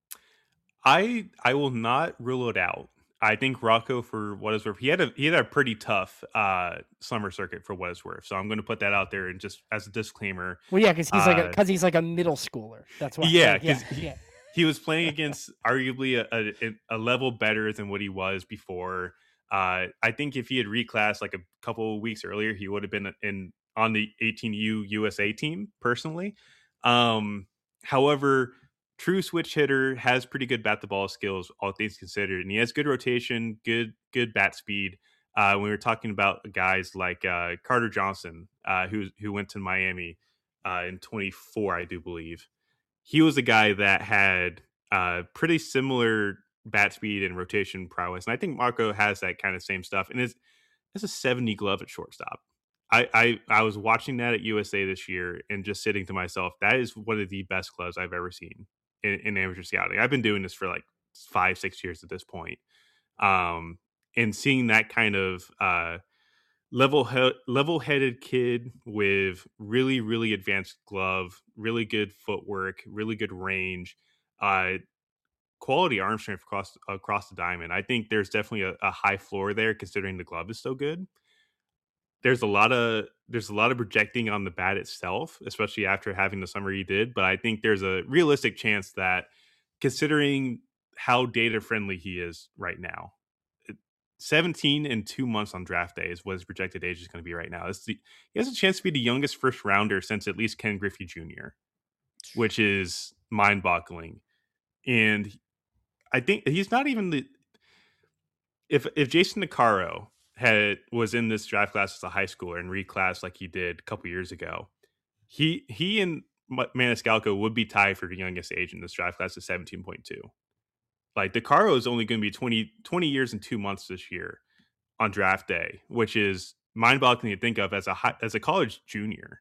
I will not rule it out. I think Rocco, for what it's worth, he had a pretty tough summer circuit for what it's worth. So I'm going to put that out there and just as a disclaimer. Well, yeah, because he's like a middle schooler. That's why. Yeah, because he was playing against arguably a level better than what he was before. I think if he had reclassed like a couple of weeks earlier, he would have been on the 18U USA team personally. However, true switch hitter, has pretty good bat the ball skills, all things considered, and he has good rotation, good bat speed. When we were talking about guys like Carter Johnson, who went to Miami in 24, I do believe, he was a guy that had pretty similar bat speed and rotation prowess, and I think Marco has that kind of same stuff. And it's a 70 glove at shortstop. I was watching that at USA this year and just sitting to myself, that is one of the best gloves I've ever seen in amateur scouting. I've been doing this for like 5-6 years at this point. And seeing that kind of level-headed kid with really, really advanced glove, really good footwork, really good range, quality arm strength across the diamond. I think there's definitely a high floor there considering the glove is so good. There's a lot of projecting on the bat itself, especially after having the summer he did. But I think there's a realistic chance that, considering how data friendly he is right now, 17 and 2 months on draft day is what his projected age is going to be right now. He has a chance to be the youngest first rounder since at least Ken Griffey Jr., which is mind boggling. And I think he's not even if Jason Nicaro was in this draft class as a high schooler and reclassed like he did a couple years ago, he and Maniscalco would be tied for the youngest age in this draft class at 17.2. Like, Nicaro is only going to be 20 years and 2 months this year on draft day, which is mind-boggling to think of as a college junior.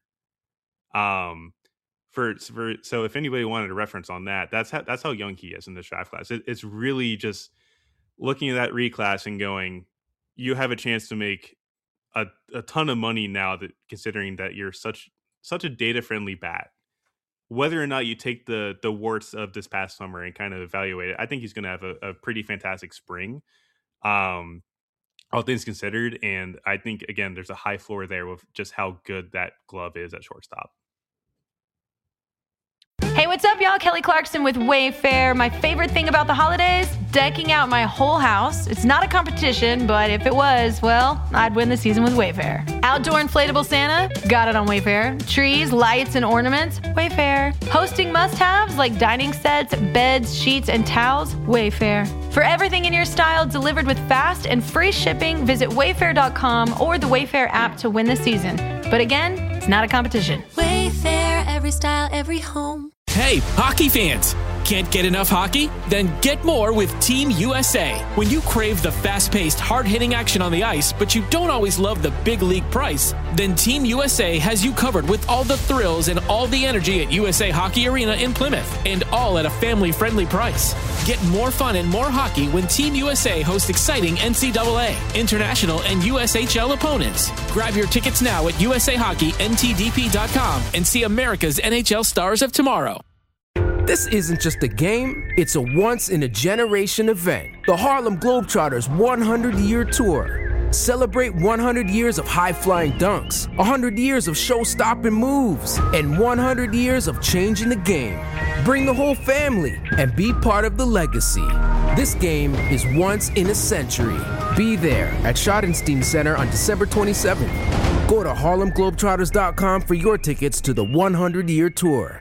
So if anybody wanted a reference on that, that's how young he is in this draft class. It's really just looking at that reclass and going, you have a chance to make a ton of money now, that considering that you're such a data friendly bat. Whether or not you take the warts of this past summer and kind of evaluate it, I think he's going to have a pretty fantastic spring, all things considered. And I think, again, there's a high floor there with just how good that glove is at shortstop. Hey, what's up, y'all? Kelly Clarkson with Wayfair. My favorite thing about the holidays? Decking out my whole house. It's not a competition, but if it was, well, I'd win the season with Wayfair. Outdoor inflatable Santa? Got it on Wayfair. Trees, lights, and ornaments? Wayfair. Hosting must-haves like dining sets, beds, sheets, and towels? Wayfair. For everything in your style delivered with fast and free shipping, visit wayfair.com or the Wayfair app to win the season. But again, it's not a competition. Wayfair, every style, every home. Hey, hockey fans! Can't get enough hockey? Then get more with Team USA. When you crave the fast-paced, hard-hitting action on the ice, but you don't always love the big league price, then Team USA has you covered with all the thrills and all the energy at USA Hockey Arena in Plymouth, and all at a family-friendly price. Get more fun and more hockey when Team USA hosts exciting NCAA, international, and USHL opponents. Grab your tickets now at USAHockeyNTDP.com and see America's NHL stars of tomorrow. This isn't just a game, it's a once-in-a-generation event. The Harlem Globetrotters 100-year tour. Celebrate 100 years of high-flying dunks, 100 years of show-stopping moves, and 100 years of changing the game. Bring the whole family and be part of the legacy. This game is once in a century. Be there at Schottenstein Center on December 27th. Go to HarlemGlobetrotters.com for your tickets to the 100-year tour.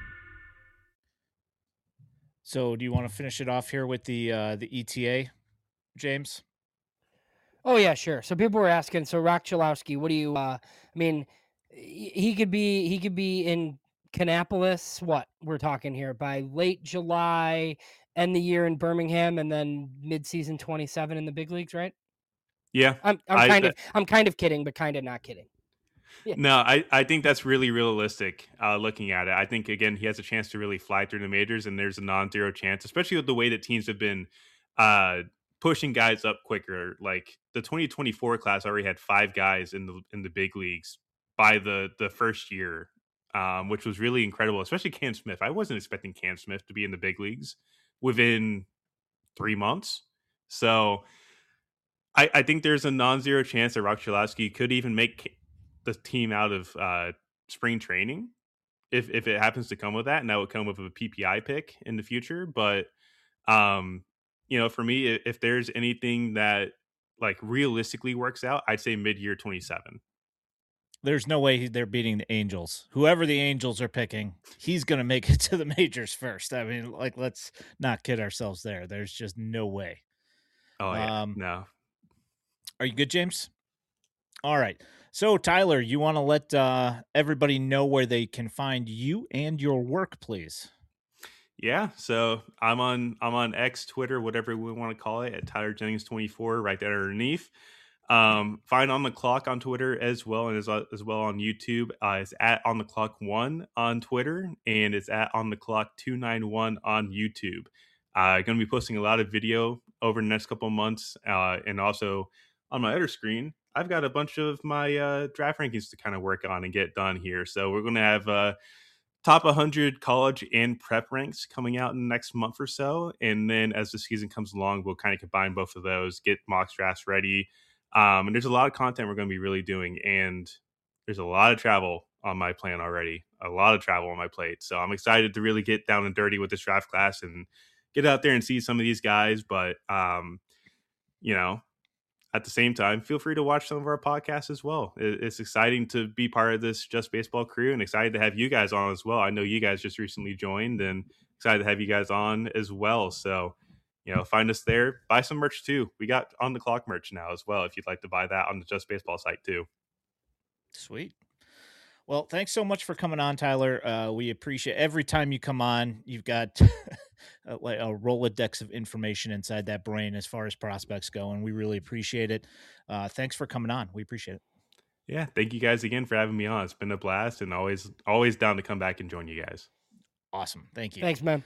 So do you want to finish it off here with the ETA, James? Oh yeah, sure. So people were asking, so Rock Chalowski, what do you I mean, he could be in Kannapolis, what we're talking here, by late July, end the year in Birmingham, and then mid-season 27 in the big leagues, right? Yeah. I'm kind of kidding, but kind of not kidding. Yeah. No, I think that's really realistic looking at it. I think, again, he has a chance to really fly through the majors, and there's a non-zero chance, especially with the way that teams have been pushing guys up quicker. Like the 2024 class already had 5 guys in the big leagues by the first year, which was really incredible, especially Cam Smith. I wasn't expecting Cam Smith to be in the big leagues within 3 months. So I think there's a non-zero chance that Rock Chalowski could even make the team out of spring training if it happens to come with that, and that would come with a PPI pick in the future. But for me, if there's anything that like realistically works out, I'd say mid-year 27. There's no way they're beating the Angels. Whoever the Angels are picking, he's going to make it to the majors first. I mean, like, let's not kid ourselves there. There's just no way. Oh yeah, no. Are you good, James? All right. So, Tyler, you want to let everybody know where they can find you and your work, please? Yeah. So I'm on X, Twitter, whatever we want to call it, at Tyler Jennings 24, right there underneath. Find On the Clock on Twitter as well, and as well on YouTube. It's at On the Clock 1 on Twitter, and it's at On the Clock 291 on YouTube. Going to be posting a lot of video over the next couple of months, and also on my other screen, I've got a bunch of my draft rankings to kind of work on and get done here. So we're going to have top 100 college and prep ranks coming out in the next month or so. And then as the season comes along, we'll kind of combine both of those, get mock drafts ready. And there's a lot of content we're going to be really doing. And there's a lot of travel on my plan already, a lot of travel on my plate. So I'm excited to really get down and dirty with this draft class and get out there and see some of these guys. But, at the same time, feel free to watch some of our podcasts as well. It's exciting to be part of this Just Baseball crew, and excited to have you guys on as well. I know you guys just recently joined, and excited to have you guys on as well. So, find us there. Buy some merch too. We got On the Clock merch now as well, if you'd like to buy that on the Just Baseball site too. Sweet. Well, thanks so much for coming on, Tyler. We appreciate every time you come on. You've got a Rolodex of information inside that brain as far as prospects go, and we really appreciate it. Thanks for coming on. We appreciate it. Yeah, thank you guys again for having me on. It's been a blast, and always down to come back and join you guys. Awesome. Thank you. Thanks, man.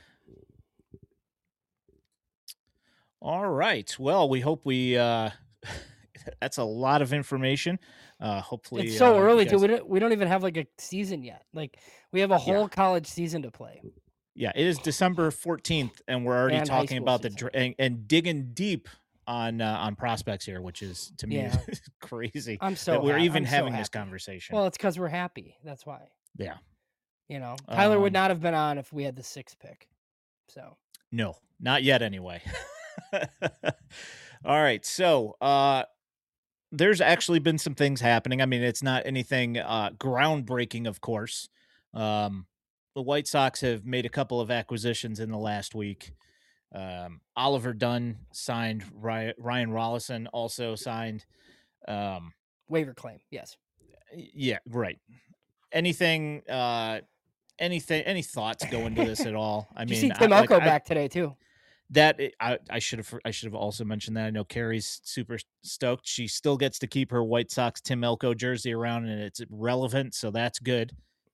All right. Well, we hope we that's a lot of information. Hopefully it's so early too. We don't even have like a season yet. Like we have a whole college season to play. Yeah, it is December 14th, and we're already talking about and digging deep on prospects here, which is to me crazy. I'm so that we're even I'm having so this conversation. Well, it's because we're happy. That's why. Yeah. Tyler would not have been on if we had the 6th pick. So no, not yet anyway. All right, so there's actually been some things happening. I mean, it's not anything groundbreaking, of course. The White Sox have made a couple of acquisitions in the last week. Oliver Dunn signed. Ryan Rollison also signed. Waiver claim, yes. Yeah, right. Anything any thoughts go into this at all? I Did you mean, see Tim Elko back today too? I should have also mentioned that. I know Carrie's super stoked. She still gets to keep her White Sox Tim Elko jersey around, and it's relevant, so that's good.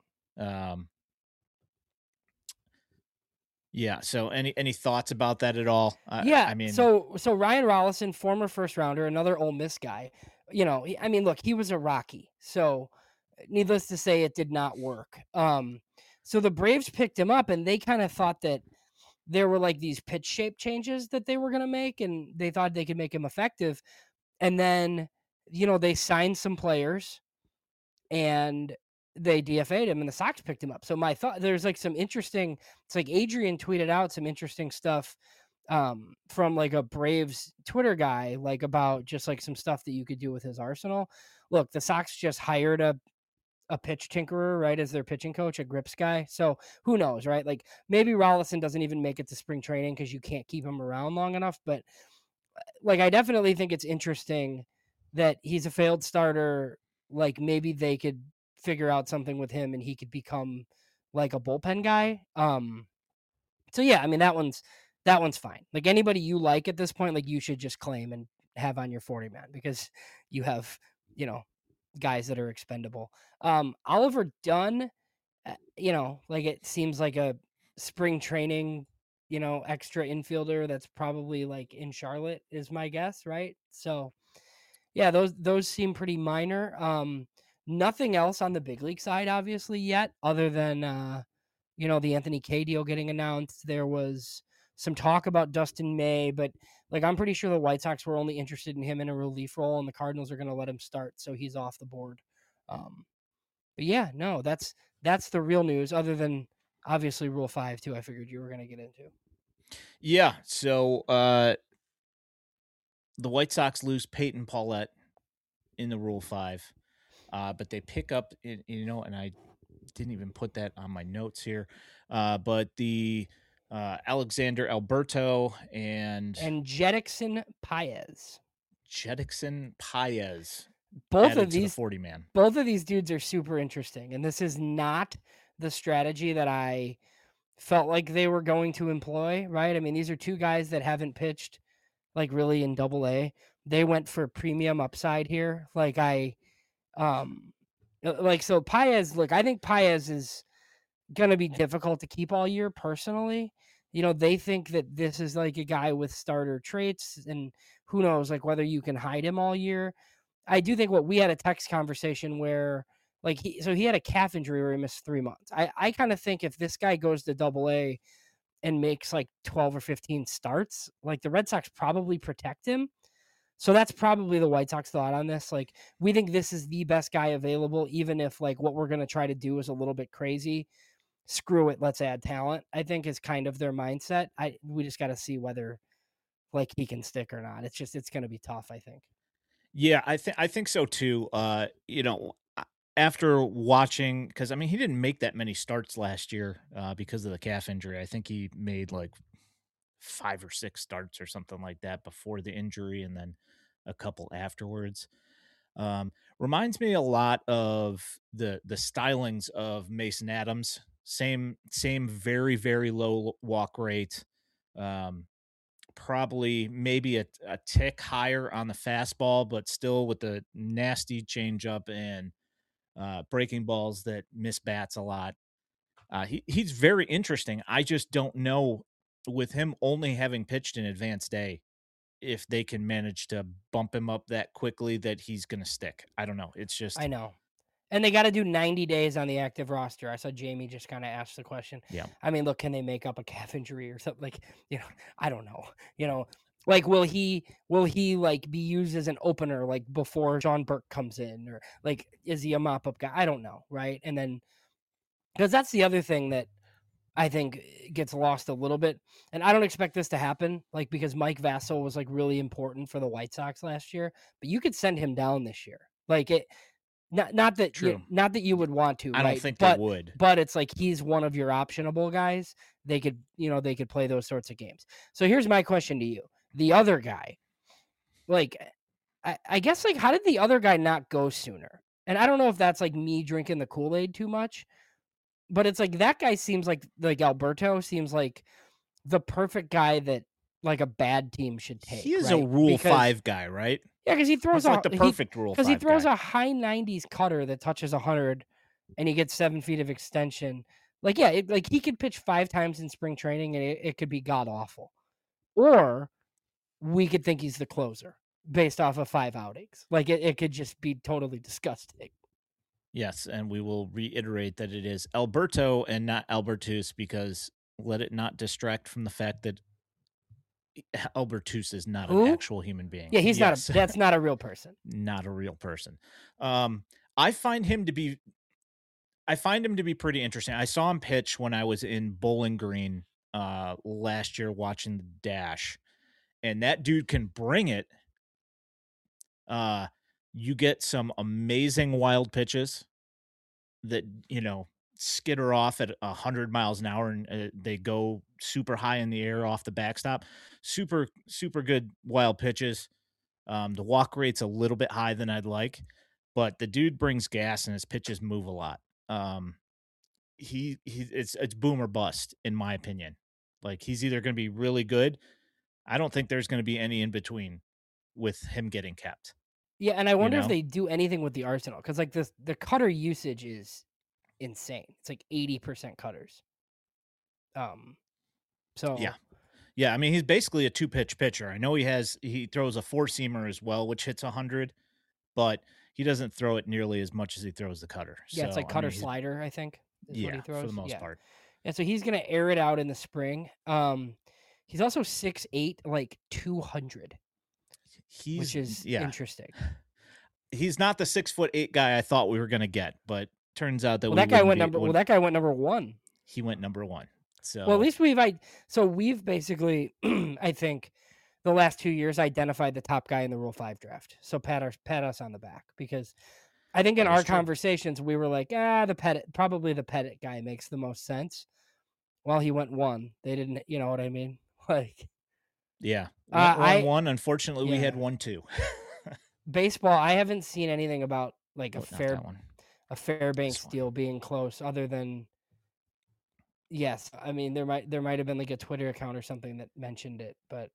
Yeah. So any thoughts about that at all? Yeah. I mean, so Ryan Rollison, former first rounder, another Ole Miss guy. You know, I mean, look, he was a Rocky, so needless to say, it did not work. So the Braves picked him up, and they kind of thought that there were like these pitch shape changes that they were going to make, and they thought they could make him effective. And then, you know, they signed some players, and they DFA'd him, and the Sox picked him up. So my thought, there's like some interesting, it's like Adrian tweeted out some interesting stuff from like a Braves Twitter guy, like about just like some stuff that you could do with his arsenal. Look, the Sox just hired a pitch tinkerer, right, as their pitching coach, a grips guy. So who knows, right? Like maybe Rollison doesn't even make it to spring training because you can't keep him around long enough. But like, I definitely think it's interesting that he's a failed starter. Like maybe they could figure out something with him and he could become like a bullpen guy. So yeah, I mean, that one's fine. Like anybody you like at this point, like you should just claim and have on your 40 man because you have, you know, guys that are expendable. Oliver Dunn, you know, like it seems like a spring training, you know, extra infielder that's probably like in Charlotte is my guess, right? So yeah, those seem pretty minor. Nothing else on the big league side, obviously, yet, other than you know, the Anthony Kay deal getting announced. There was some talk about Dustin May, but like I'm pretty sure the White Sox were only interested in him in a relief role, and the Cardinals are going to let him start, so he's off the board. But yeah, no, that's the real news, other than obviously Rule 5 too. I figured you were going to get into. Yeah. So the White Sox lose Peyton Paulette in the Rule 5, but they pick up, you know, and I didn't even put that on my notes here, but the Alexander Alberto and Jedrickson Paez. Both of these 40 man. Both of these dudes are super interesting, and this is not the strategy that I felt like they were going to employ, right? I mean, these are two guys that haven't pitched like really in Double-A. They went for premium upside here. Like so Paez, look, I think Paez is going to be difficult to keep all year personally. You know, they think that this is like a guy with starter traits, and who knows, like whether you can hide him all year. I do think we had a text conversation where like he had a calf injury where he missed 3 months. I kind of think if this guy goes to Double-A and makes like 12 or 15 starts, like the Red Sox probably protect him. So that's probably the White Sox thought on this. Like, we think this is the best guy available, even if like what we're going to try to do is a little bit crazy. Screw it, let's add talent, I think is kind of their mindset. We just got to see whether like he can stick or not. It's going to be tough, I think. Yeah, I think so too. You know, after watching, because I mean, he didn't make that many starts last year because of the calf injury. I think he made like 5 or 6 starts or something like that before the injury, and then a couple afterwards. Reminds me a lot of the stylings of Mason Adams. Same very, very low walk rate. Probably maybe a tick higher on the fastball, but still with the nasty changeup and breaking balls that miss bats a lot. He's very interesting. I just don't know, with him only having pitched in Advanced A, if they can manage to bump him up that quickly that he's going to stick. I don't know. It's just, I know. And they got to do 90 days on the active roster. I saw Jamie just kind of asked the question. Yeah. I mean, look, can they make up a calf injury or something? Like, you know, I don't know. You know, like, will he like be used as an opener like before Sean Burke comes in, or like is he a mop up guy? I don't know, right? And then because that's the other thing that I think gets lost a little bit, and I don't expect this to happen, like because Mike Vasil was like really important for the White Sox last year, but you could send him down this year, like it. Not that you would want to. I right? don't think they would. But it's like he's one of your optionable guys. They could play those sorts of games. So here's my question to you: the other guy, like, I guess, like, how did the other guy not go sooner? And I don't know if that's like me drinking the Kool-Aid too much, but it's like that guy seems like Alberto seems like the perfect guy that like a bad team should take. He is right? a Rule 5 guy, right? Yeah, because he throws That's like the perfect Rule 5 because he throws guy. a high 90s cutter that touches 100, and he gets 7 feet of extension. Like, yeah, like he could pitch 5 times in spring training, and it could be god awful, or we could think he's the closer based off of 5 outings. Like it could just be totally disgusting. Yes, and we will reiterate that it is Alberto and not Albertus, because let it not distract from the fact that Albertus is not Who? an actual human being. Yeah, he's Yes. not. That's not a real person. Not a real person. I find him to be pretty interesting. I saw him pitch when I was in Bowling Green last year watching the Dash, and that dude can bring it. You get some amazing wild pitches that, skitter off at 100 miles an hour, and they go super high in the air off the backstop. Super, super good wild pitches. The walk rate's a little bit high than I'd like, but the dude brings gas and his pitches move a lot. It's boom or bust, in my opinion. Like, he's either going to be really good. I don't think there's going to be any in between with him getting kept. Yeah, and I wonder if they do anything with the arsenal, because like the cutter usage is insane. It's like 80% cutters. So yeah. I mean, he's basically a 2-pitch pitcher. I know he throws a 4-seamer as well, which hits 100, but he doesn't throw it nearly as much as he throws the cutter. Yeah, it's like cutter slider, I think. Is what he throws. For the most part. Yeah, so he's gonna air it out in the spring. He's also 6'8", like 200. Which is interesting. He's not the 6'8" guy I thought we were gonna get, but turns out that that guy went number 1. He went number 1. So at least we've basically I think the last 2 years identified the top guy in the Rule 5 draft. So pat us on the back, because I think in our conversations we were like, probably the Pettit guy makes the most sense. Well, he went 1. They didn't, you know what I mean? Like, yeah, one. Unfortunately, we had 1 too. Baseball, I haven't seen anything about like a Fairbanks deal being close, other than yes. I mean, there might have been like a Twitter account or something that mentioned it, but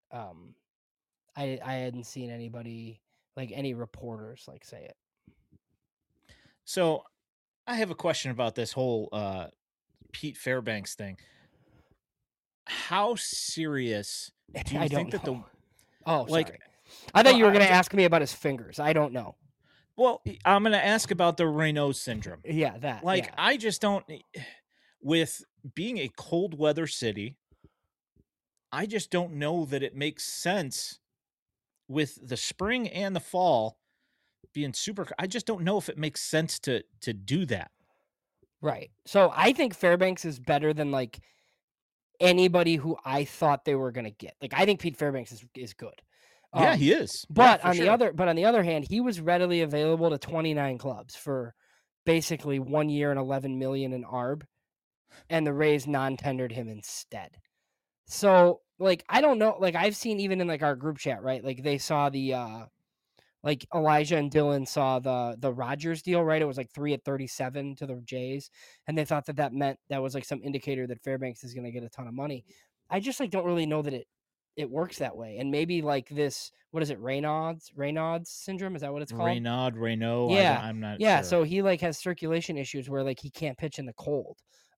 I hadn't seen anybody, like any reporters, like say it. So, I have a question about this whole Pete Fairbanks thing. How serious do you think that the? Oh, like, sorry. I thought you were going to ask me about his fingers. I don't know. Well, I'm going to ask about the Raynaud syndrome. Yeah, that. Like, yeah. I just don't. With being a cold weather city, I just don't know that it makes sense with the spring and the fall being super. I just don't know if it makes sense to do that. Right. So I think Fairbanks is better than like anybody who I thought they were going to get. Like, I think Pete Fairbanks is good. Yeah, he is. But on the other hand, he was readily available to 29 clubs for basically 1 year and $11 million in ARB, and the Rays non-tendered him instead. So, like, I don't know. Like, I've seen even in like our group chat, right? Like, they saw the like Elijah and Dylan saw the Rogers deal, right? It was like 3 at 37 to the Jays, and they thought that meant that was like some indicator that Fairbanks is going to get a ton of money. I just like don't really know that it works that way. And maybe like this, what is it? Raynaud's syndrome. Is that what it's called? Raynaud. Yeah. I'm not sure. So he like has circulation issues where like he can't pitch in the cold.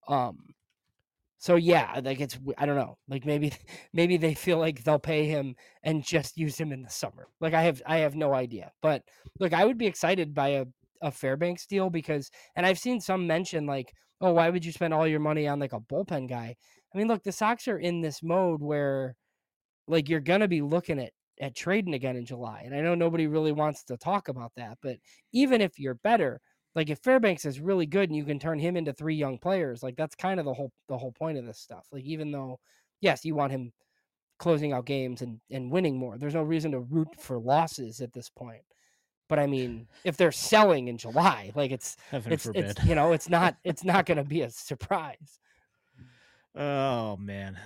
So yeah, like I don't know. Like maybe they feel like they'll pay him and just use him in the summer. Like I have no idea. But look, I would be excited by a Fairbanks deal because, and I've seen some mention like, oh, why would you spend all your money on like a bullpen guy? I mean, look, the Sox are in this mode where like you're going to be looking at trading again in July. And I know nobody really wants to talk about that, but even if you're better, like if Fairbanks is really good and you can turn him into 3 young players, like that's kind of the whole point of this stuff. Like, even though, yes, you want him closing out games and winning more, there's no reason to root for losses at this point. But I mean, if they're selling in July, like it's you know, it's not going to be a surprise. Oh man,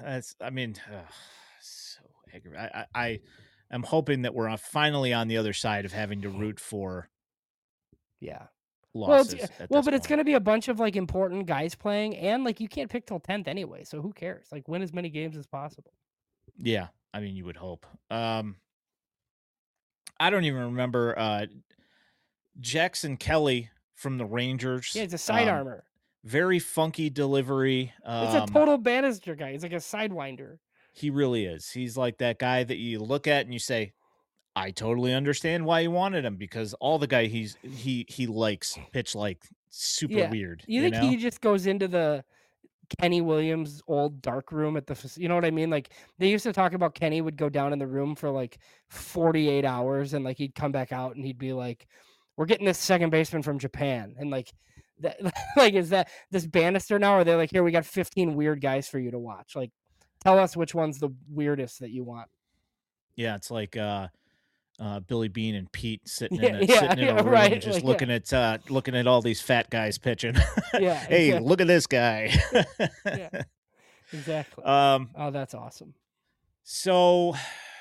so aggravating. I am hoping that we're finally on the other side of having to root for losses. But it's going to be a bunch of like important guys playing, and like you can't pick till 10th anyway. So who cares? Like win as many games as possible. Yeah, I mean you would hope. I don't even remember Jackson Kelly from the Rangers. Yeah, he's a side armor. Very funky delivery. It's a total Bannister guy. He's like a sidewinder. He really is. He's like that guy that you look at and you say, I totally understand why you wanted him, because all the guy he likes pitch like super weird. You think he just goes into the Kenny Williams old dark room at the, you know what I mean? Like they used to talk about Kenny would go down in the room for like 48 hours and like he'd come back out and he'd be like, we're getting this second baseman from Japan. And like, that, like, is that this Bannister now? Or they're like, here, we got 15 weird guys for you to watch. Like, tell us which one's the weirdest that you want. Yeah. It's like, Billy Bean and Pete sitting in a room, right, just like, looking at all these fat guys pitching. Yeah. Hey, exactly. Look at this guy. Yeah, exactly. Oh, that's awesome. So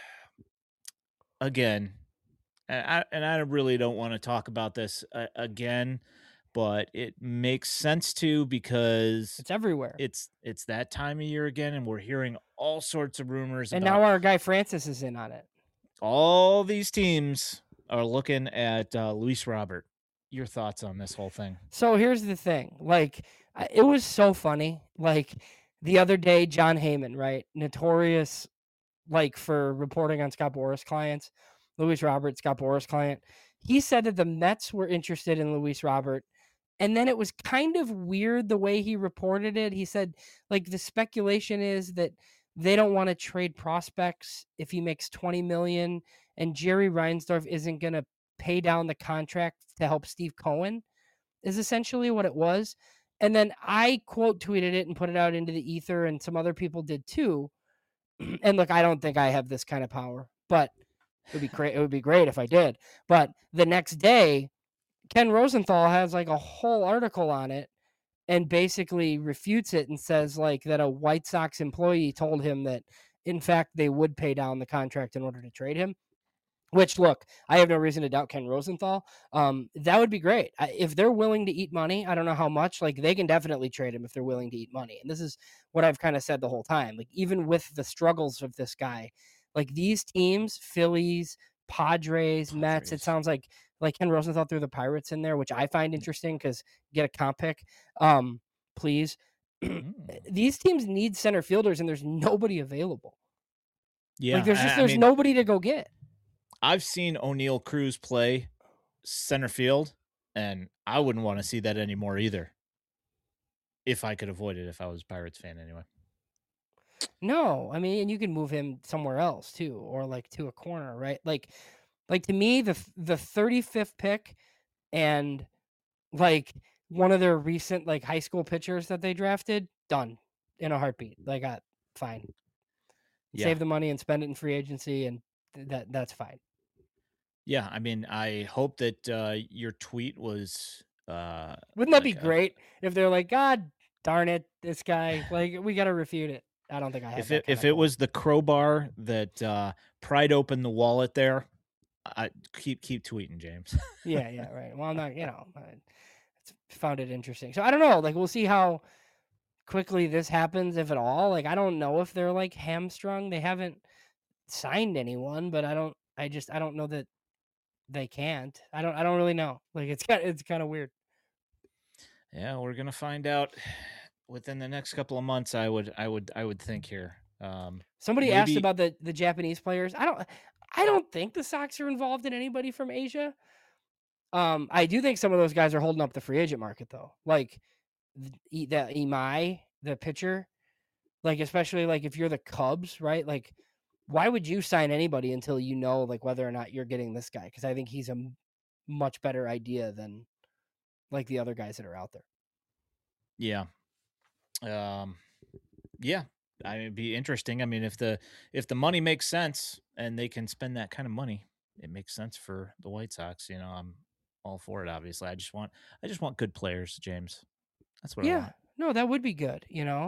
again, and I really don't want to talk about this again, but it makes sense to, because it's everywhere. It's that time of year again, and we're hearing all sorts of rumors. And now our guy Francis is in on it. All these teams are looking at Luis Robert. Your thoughts on this whole thing? So here's the thing. Like, it was so funny. Like, the other day, John Heyman, right? Notorious, like, for reporting on Scott Boras clients. Luis Robert, Scott Boras client. He said that the Mets were interested in Luis Robert. And then it was kind of weird the way he reported it. He said, like, the speculation is that they don't want to trade prospects if he makes $20 million, and Jerry Reinsdorf isn't going to pay down the contract to help Steve Cohen, is essentially what it was. And then I quote tweeted it and put it out into the ether, and some other people did too. And look, I don't think I have this kind of power, but it would be great. It would be great if I did. But the next day, Ken Rosenthal has like a whole article on it and basically refutes it and says like that a White Sox employee told him that in fact they would pay down the contract in order to trade him. Which, look, I have no reason to doubt Ken Rosenthal. That would be great. If they're willing to eat money, I don't know how much, like they can definitely trade him if they're willing to eat money. And this is what I've kind of said the whole time. Like even with the struggles of this guy, like these teams, Phillies, Padres, Mets, it sounds like Ken Rosenthal threw the Pirates in there, which I find interesting because get a comp pick, please. These teams need center fielders and there's nobody available. Yeah, like there's nobody to go get. I've seen O'Neal Cruz play center field, and I wouldn't want to see that anymore either. If I could avoid it, if I was a Pirates fan anyway. No, I mean, and you can move him somewhere else too, or like to a corner, right? Like to me, the 35th pick and like one of their recent like high school pitchers that they drafted, done in a heartbeat. Like, fine. Yeah. Save the money and spend it in free agency, and that's fine. Yeah, I mean, I hope that your tweet was. Wouldn't that be great if they're like, God darn it, this guy, like we got to refute it. I don't think I have. If it was the crowbar that pried open the wallet there, I keep tweeting, James. yeah, right. Well, I'm not. I found it interesting. So I don't know. Like we'll see how quickly this happens, if at all. Like I don't know if they're like hamstrung. They haven't signed anyone, but I don't know that they can't. I don't really know. Like it's kind of weird. Yeah, we're gonna find out within the next couple of months. I would think here. Somebody asked about the Japanese players. I don't think the Sox are involved in anybody from Asia. I do think some of those guys are holding up the free agent market though. Like the Imai, the pitcher, like especially like if you're the Cubs, right? Like why would you sign anybody until you know like whether or not you're getting this guy? Because I think he's a much better idea than like the other guys that are out there. Yeah. Yeah. I mean, it'd be interesting. I mean, if the money makes sense and they can spend that kind of money, it makes sense for the White Sox. I'm all for it. Obviously, I just want good players, James. That's what I want. No, that would be good.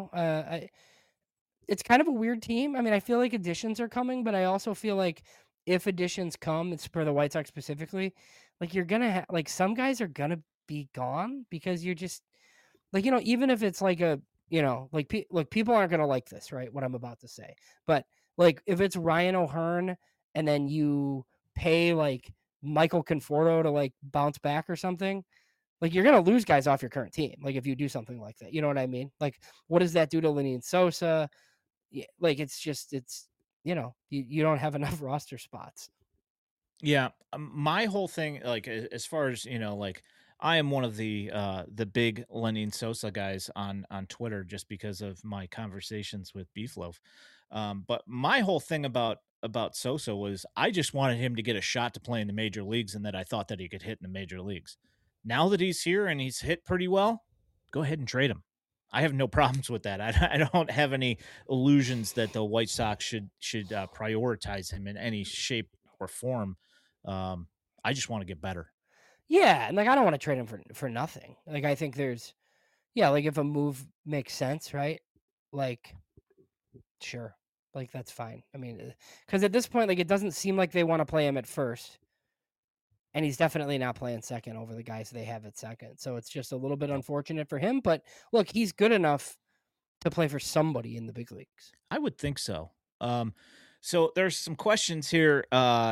It's kind of a weird team. I mean, I feel like additions are coming, but I also feel like if additions come, it's for the White Sox specifically. Like you're gonna like some guys are gonna be gone because you're just like, even if it's like a, like people aren't going to like this, right? What I'm about to say, but like if it's Ryan O'Hearn and then you pay like Michael Conforto to like bounce back or something, like you're going to lose guys off your current team. Like if you do something like that, you know what I mean? Like what does that do to Lenny and Sosa? Yeah, like it's you don't have enough roster spots. Yeah, my whole thing, like as far as like I am one of the big Lenny Sosa guys on Twitter just because of my conversations with Beefloaf. But my whole thing about Sosa was I just wanted him to get a shot to play in the major leagues, and that I thought that he could hit in the major leagues. Now that he's here and he's hit pretty well, go ahead and trade him. I have no problems with that. I don't have any illusions that the White Sox should prioritize him in any shape or form. I just want to get better. Yeah, and like I don't want to trade him for nothing. Like I think there's, like if a move makes sense, right? Like, sure, like that's fine. I mean, because at this point, like it doesn't seem like they want to play him at first, and he's definitely not playing second over the guys they have at second. So it's just a little bit unfortunate for him. But look, he's good enough to play for somebody in the big leagues. I would think so. So there's some questions here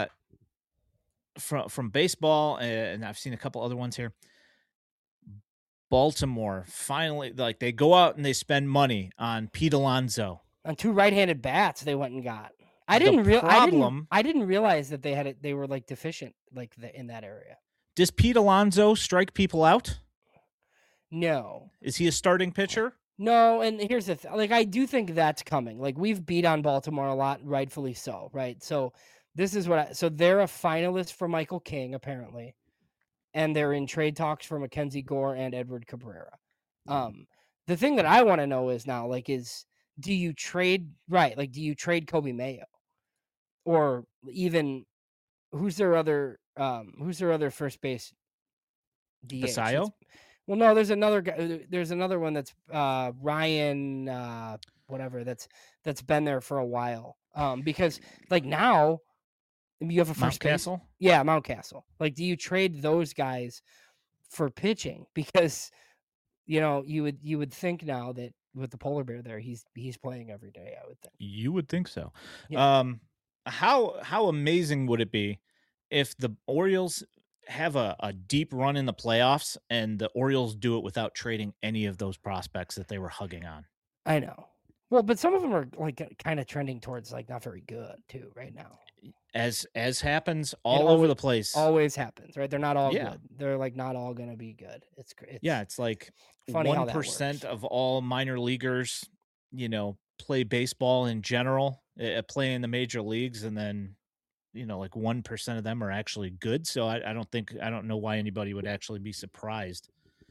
from baseball, and I've seen a couple other ones here. Baltimore finally, like they go out and they spend money on Pete Alonso. On 2 right-handed bats they went and got. I didn't realize that they were like deficient like in that area. Does Pete Alonso strike people out? No. Is he a starting pitcher? No, and here's the thing. Like I do think that's coming. Like we've beat on Baltimore a lot, rightfully so, right? So this is so they're a finalist for Michael King apparently, and they're in trade talks for Mackenzie Gore and Edward Cabrera. The thing that I want to know is now, like, do you trade Kobe Mayo, or even who's their other first base DH? Basayo? Well, no, there's another guy. There's another one that's Ryan, whatever. That's been there for a while. Because like now you have a first base. Mountcastle? Yeah, Mountcastle. Like, do you trade those guys for pitching? Because you would think now that with the polar bear there, he's playing every day. I would think. You would think so. Yeah. How amazing would it be if the Orioles have a deep run in the playoffs and the Orioles do it without trading any of those prospects that they were hugging on? I know. Well, but some of them are like kind of trending towards like not very good too right now. As happens all over the place. Always happens, right? They're not all good. They're like not all going to be good. It's it's like 1% of all minor leaguers, play baseball in general, play in the major leagues, and then like 1% of them are actually good. So I don't know why anybody would actually be surprised,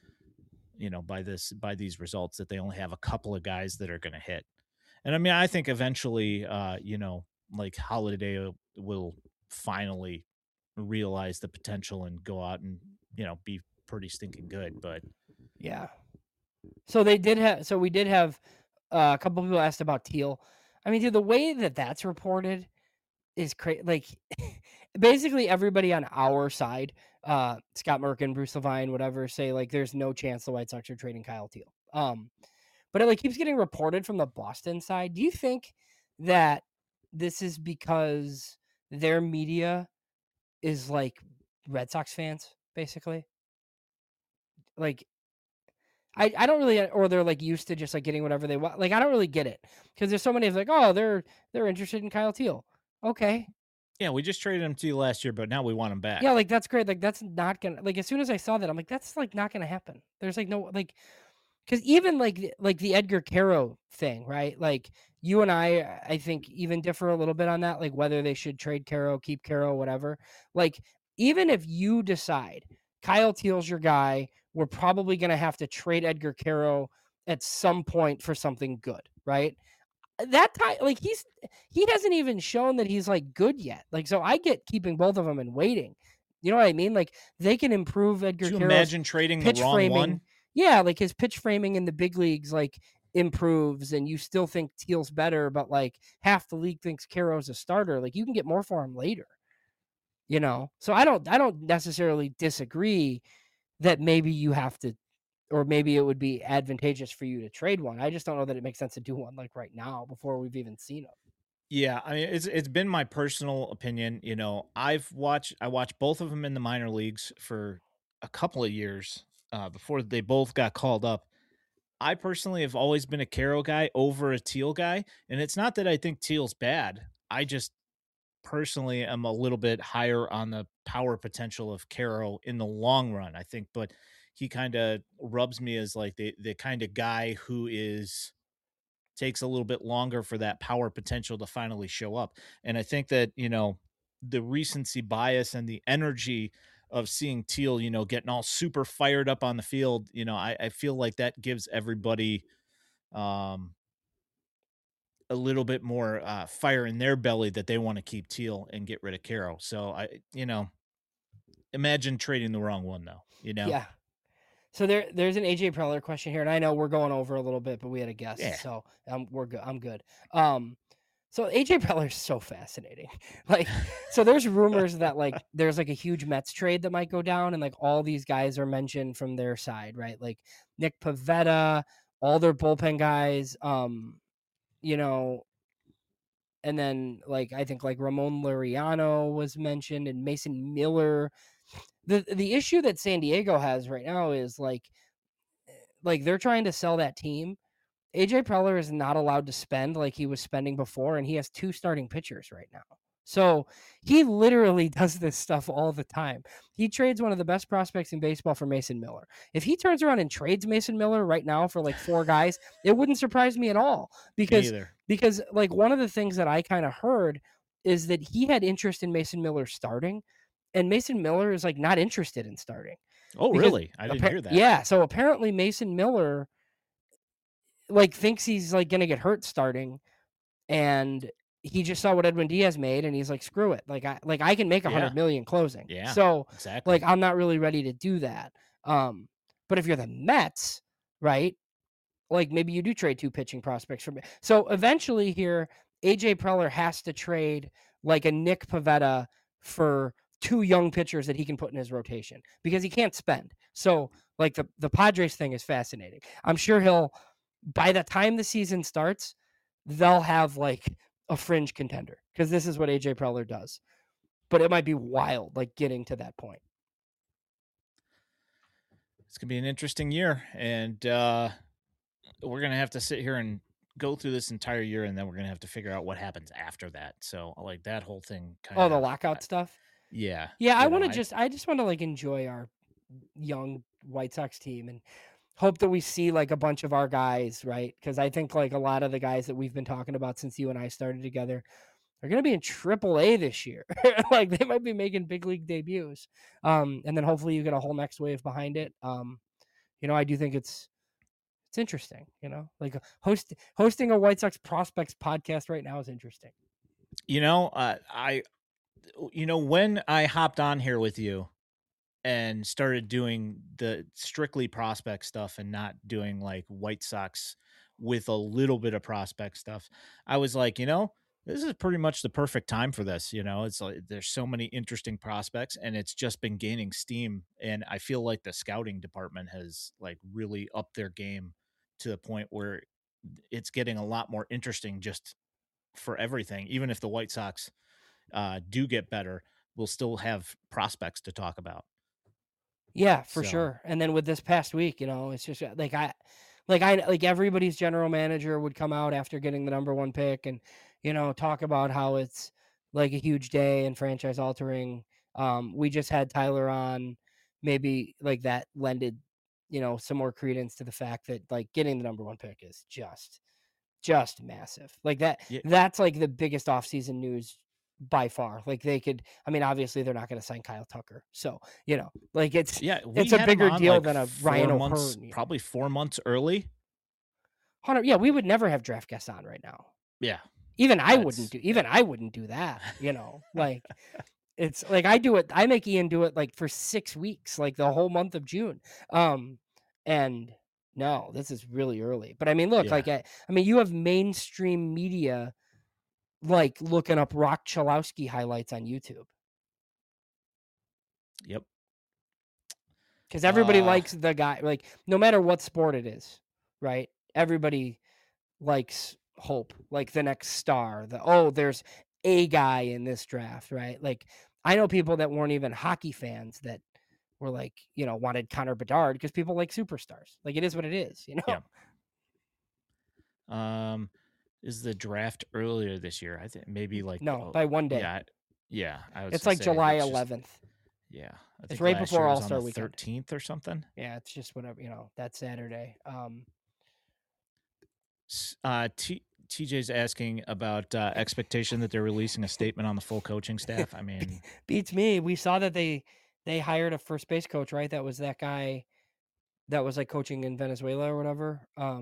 by these results that they only have a couple of guys that are going to hit. And I mean, I think eventually, like Holiday will finally realize the potential and go out and, be pretty stinking good. But yeah. So we did have a couple of people asked about Teal. I mean, dude, the way that's reported is crazy. Like basically everybody on our side, Scott Merkin, Bruce Levine, whatever, say like there's no chance the White Sox are trading Kyle Teal. But it like keeps getting reported from the Boston side. Do you think that this is because their media is like Red Sox fans, basically? Like I don't really, or they're like used to just like getting whatever they want. Like I don't really get it because there's so many of like, oh, they're interested in Kyle Teal. Okay. Yeah, we just traded him to you last year, but now we want him back. Yeah, like that's great. Like that's not gonna, like as soon as I saw that, I'm like, that's like not gonna happen. There's like no like, because even like the Edgar Caro thing, right? Like you and I think even differ a little bit on that, like whether they should trade Caro, keep Caro, whatever. Like even if you decide Kyle Teal's your guy, we're probably gonna have to trade Edgar Caro at some point for something good, right? That time, like he hasn't even shown that he's like good yet. Like, so I get keeping both of them and waiting. You know what I mean? Like they can improve Edgar Caro's imagine trading the wrong framing. One? Yeah, like his pitch framing in the big leagues like improves, and you still think Teal's better, but like half the league thinks Caro's a starter. Like you can get more for him later. So I don't necessarily disagree that maybe you have to, or maybe it would be advantageous for you to trade one. I just don't know that it makes sense to do one like right now before we've even seen them. Yeah, I mean it's been my personal opinion. I watched both of them in the minor leagues for a couple of years before they both got called up. I personally have always been a Caro guy over a Teal guy, and it's not that I think Teal's bad. I just personally am a little bit higher on the power potential of Caro in the long run, I think, but he kind of rubs me as like the kind of guy who takes a little bit longer for that power potential to finally show up. And I think that, the recency bias and the energy of seeing Teal, getting all super fired up on the field, I feel like that gives everybody um, a little bit more fire in their belly that they want to keep Teal and get rid of Caro. So imagine trading the wrong one though, Yeah. So there's an AJ Preller question here, and I know we're going over a little bit, but we had a guest, so we're good. I'm good. So AJ Preller is so fascinating. Like, so there's rumors that like there's like a huge Mets trade that might go down, and like all these guys are mentioned from their side, right? Like Nick Pivetta, all their bullpen guys, and then like I think like Ramon Laureano was mentioned, and Mason Miller. The issue that San Diego has right now is like they're trying to sell that team. AJ Preller is not allowed to spend like he was spending before, and he has 2 starting pitchers right now. So he literally does this stuff all the time. He trades one of the best prospects in baseball for Mason Miller. If he turns around and trades Mason Miller right now for like 4 guys, it wouldn't surprise me at all. Because like one of the things that I kind of heard is that he had interest in Mason Miller starting, and Mason Miller is like not interested in starting. Oh, really? I didn't hear that. Yeah. So apparently Mason Miller like thinks he's like going to get hurt starting, and he just saw what Edwin Diaz made, and he's like, screw it. Like I can make 100 million closing. Yeah. So exactly. like, I'm not really ready to do that. But if you're the Mets, right? Like maybe you do trade 2 pitching prospects from it. So eventually here, AJ Preller has to trade like a Nick Pivetta for 2 young pitchers that he can put in his rotation because he can't spend. So like the Padres thing is fascinating. I'm sure by the time the season starts, they'll have like a fringe contender because this is what AJ Preller does. But it might be wild, like getting to that point. It's going to be an interesting year, and we're going to have to sit here and go through this entire year, and then we're going to have to figure out what happens after that. So like that whole thing kind of... Oh, the lockout stuff? Yeah. Yeah, I just want to like enjoy our young White Sox team and hope that we see like a bunch of our guys, right? Because I think like a lot of the guys that we've been talking about since you and I started together are going to be in AAA this year. Like they might be making big league debuts. And then hopefully you get a whole next wave behind it. I do think it's interesting, like hosting a White Sox prospects podcast right now is interesting. When I hopped on here with you and started doing the strictly prospect stuff and not doing like White Sox with a little bit of prospect stuff, I was like, this is pretty much the perfect time for this. It's like there's so many interesting prospects, and it's just been gaining steam. And I feel like the scouting department has like really upped their game to the point where it's getting a lot more interesting just for everything. Even if the White Sox do get better, we'll still have prospects to talk about. Yeah, for sure. And then with this past week, it's just like everybody's general manager would come out after getting the number 1 pick and, talk about how it's like a huge day and franchise altering. We just had Tyler on, maybe like that lended, some more credence to the fact that like getting the number 1 pick is just massive. Like that. Yeah. That's like the biggest offseason news by far. Like they could, obviously they're not going to sign Kyle Tucker. So, like it's a bigger deal like than a Ryan O'Hearn. Probably 4 months early. Hunter, yeah, we would never have draft guests on right now. Yeah. Even I wouldn't do that, like it's like I make Ian do it like for 6 weeks, like the whole month of June. And no, this is really early. But look, like you have mainstream media like looking up Rock Chalowski highlights on YouTube. Yep. Because everybody likes the guy. Like, no matter what sport it is, right? Everybody likes hope, like the next star. There's a guy in this draft, right? Like, I know people that weren't even hockey fans that were like, wanted Connor Bedard because people like superstars. Like, it is what it is, Yeah. Is the draft earlier this year? I think maybe like by 1 day. Yeah. It's like July 11th. Yeah, I think it's right before All-Star weekend, 13th or something. Yeah, it's just whatever, that Saturday. TJ's asking about expectation that they're releasing a statement on the full coaching staff. I mean, beats me. We saw that they hired a first base coach, right? That was that guy that was like coaching in Venezuela or whatever.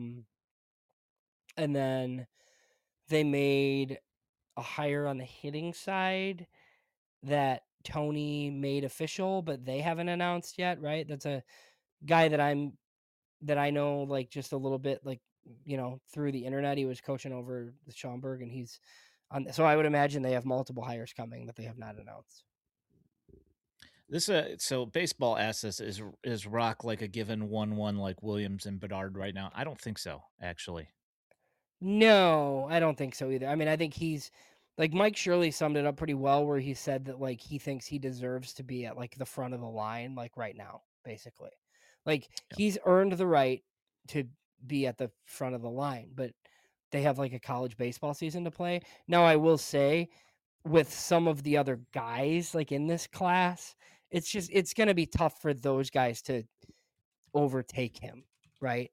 And then they made a hire on the hitting side that Tony made official, but they haven't announced yet, right? That's a guy that I know like just a little bit, like, through the internet. He was coaching over the Schaumburg, and he's on. So I would imagine they have multiple hires coming that they have not announced. This so baseball asks us, is Rock like a given 1-1 like Williams and Bedard right now? I don't think so, actually. No, I don't think so either. I mean, I think he's like Mike Shirley summed it up pretty well, where he said that like he thinks he deserves to be at like the front of the line, like right now, basically. Like he's earned the right to be at the front of the line, but they have like a college baseball season to play. Now, I will say with some of the other guys like in this class, it's going to be tough for those guys to overtake him, right?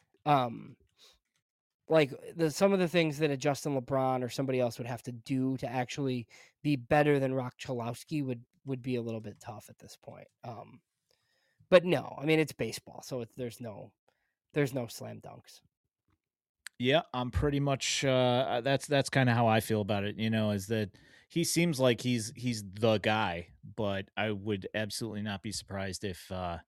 Like some of the things that a Justin LeBron or somebody else would have to do to actually be better than Rock Chalowski would be a little bit tough at this point. But no, I mean, it's baseball, so there's no slam dunks. Yeah, I'm pretty much that's kind of how I feel about it, is that he seems like he's the guy, but I would absolutely not be surprised if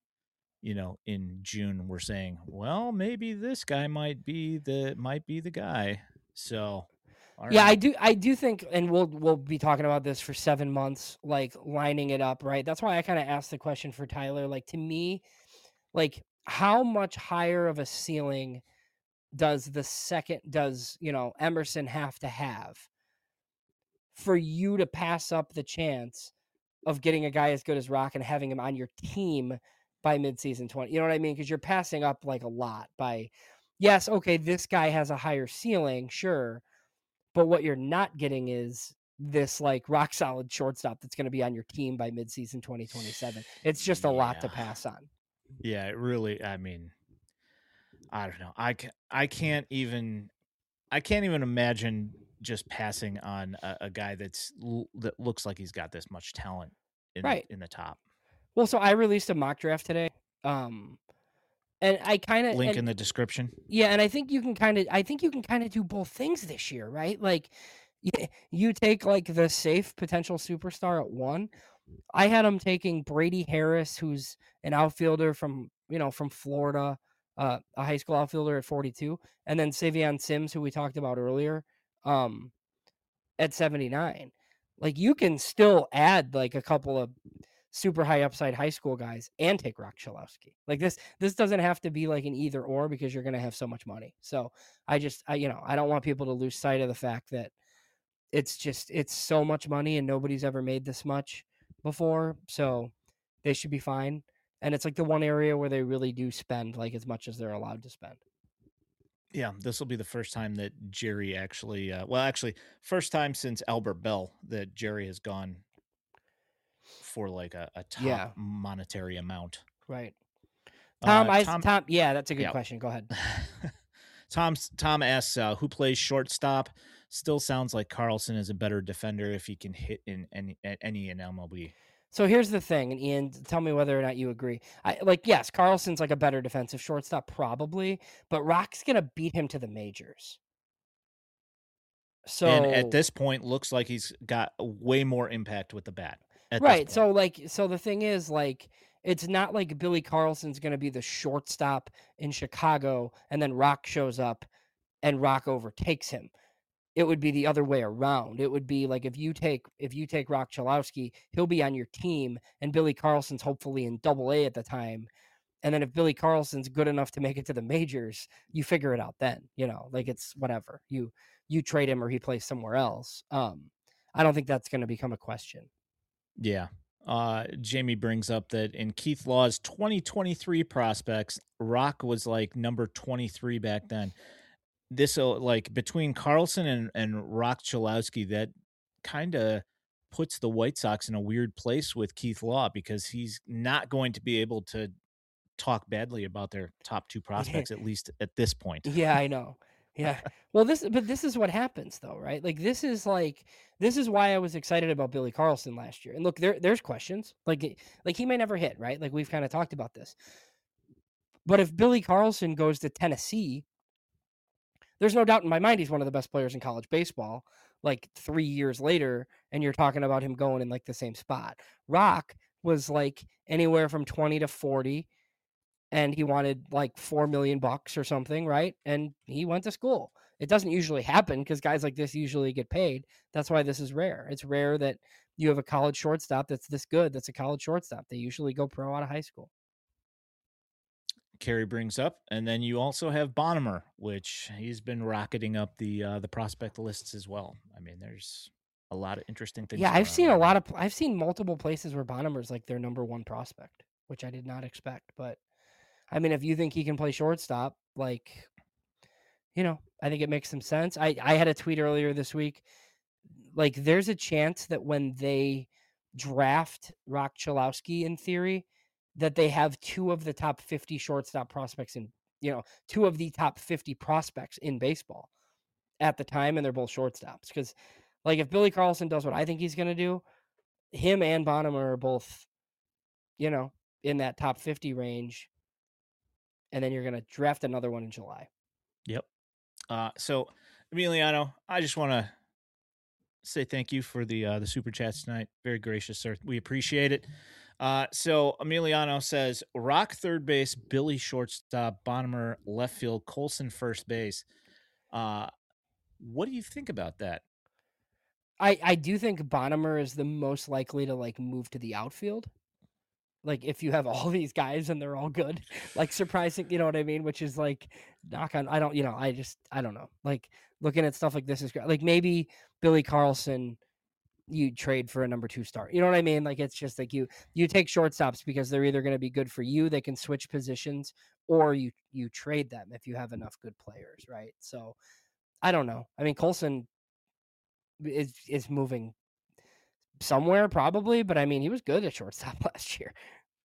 in June we're saying, well, maybe this guy might be the guy. So yeah, right. I do think, and we'll be talking about this for 7 months, like lining it up, right? That's why I kind of asked the question for Tyler. Like, to me, like, how much higher of a ceiling does Emerson have to have for you to pass up the chance of getting a guy as good as Rock and having him on your team by midseason 20? You know what I mean? Because you're passing up like a lot by, yes, okay, this guy has a higher ceiling, sure, but what you're not getting is this like rock solid shortstop that's going to be on your team by midseason 2027. It's just a lot to pass on. Yeah, it really, I mean, I don't know. I can't even imagine just passing on a guy that looks like he's got this much talent in the top. Well, so I released a mock draft today. And I kind of link in the description. Yeah, and I think you can kind of do both things this year, right? Like you take like the safe potential superstar at 1. I had him taking Brady Harris, who's an outfielder from Florida, a high school outfielder at 42, and then Savion Sims, who we talked about earlier, at 79. Like, you can still add like a couple of super high upside high school guys and take Rock Chalowski. Like, this doesn't have to be like an either or, because you're going to have so much money. So I don't want people to lose sight of the fact that it's so much money and nobody's ever made this much before. So they should be fine. And it's like the one area where they really do spend like as much as they're allowed to spend. Yeah, this will be the first time that Jerry actually, first time since Albert Bell that Jerry has gone for like a top monetary amount. Right. Tom, yeah, that's a good question. Go ahead. Tom asks, who plays shortstop? Still sounds like Carlson is a better defender if he can hit in any in MLB. So here's the thing, and Ian, tell me whether or not you agree. Yes, Carlson's like a better defensive shortstop, probably, but Rock's going to beat him to the majors. So, and at this point, looks like he's got way more impact with the bat. Right. So the thing is, like, it's not like Billy Carlson's going to be the shortstop in Chicago and then Rock shows up and Rock overtakes him. it would be the other way around. It would be like if you take Rock Chalowski, he'll be on your team, and Billy Carlson's hopefully in Double-A at the time. And then if Billy Carlson's good enough to make it to the majors, you figure it out then. Like it's whatever. You trade him or he plays somewhere else. I don't think that's going to become a question. Yeah. Jamie brings up that in Keith Law's 2023 prospects, Rock was like number 23 back then. This like between Carlson and Rock Chalowski, that kind of puts the White Sox in a weird place with Keith Law, because he's not going to be able to talk badly about their top two prospects, at least at this point. Yeah, I know. Yeah. Well, this is what happens though, right? Like this is why I was excited about Billy Carlson last year. And look, there's questions. Like he may never hit, right? Like we've kind of talked about this. But if Billy Carlson goes to Tennessee, there's no doubt in my mind he's one of the best players in college baseball, like 3 years later, and you're talking about him going in like the same spot. Rock was like anywhere from 20 to 40, and he wanted like $4 million or something, right? And he went to school. It doesn't usually happen because guys like this usually get paid. That's why this is rare. It's rare that you have a college shortstop that's this good. That's a college shortstop. They usually go pro out of high school. Kerry brings up, and then you also have Bonnemer, which he's been rocketing up the prospect lists as well. I mean, there's a lot of interesting things. Yeah, I've seen multiple places where Bonnemer's like their number one prospect, which I did not expect. But I mean, if you think he can play shortstop, like, I think it makes some sense. I had a tweet earlier this week. Like, there's a chance that when they draft Rock Chalowski, in theory, that they have two of the top 50 shortstop prospects two of the top 50 prospects in baseball at the time, and they're both shortstops. Because, like, if Billy Carlson does what I think he's going to do, him and Bonnemer are both, in that top 50 range, and then you're going to draft another one in July. Yep. So, Emiliano, I just want to say thank you for the super chats tonight. Very gracious, sir. We appreciate it. So Emiliano says, Rock third base, Billy shortstop, Bonnemer left field, Colson first base. What do you think about that? I do think Bonnemer is the most likely to like move to the outfield. Like if you have all these guys and they're all good, like surprising, you know what I mean? Which is like knock on, I don't know. Like looking at stuff like this is great. Like maybe Billy Carlson, you trade for a number 2 start. You know what I mean? Like it's just like you take shortstops because they're either going to be good for you, they can switch positions, or you trade them if you have enough good players, right? So I don't know. I mean, Colson is moving somewhere probably, but I mean, he was good at shortstop last year.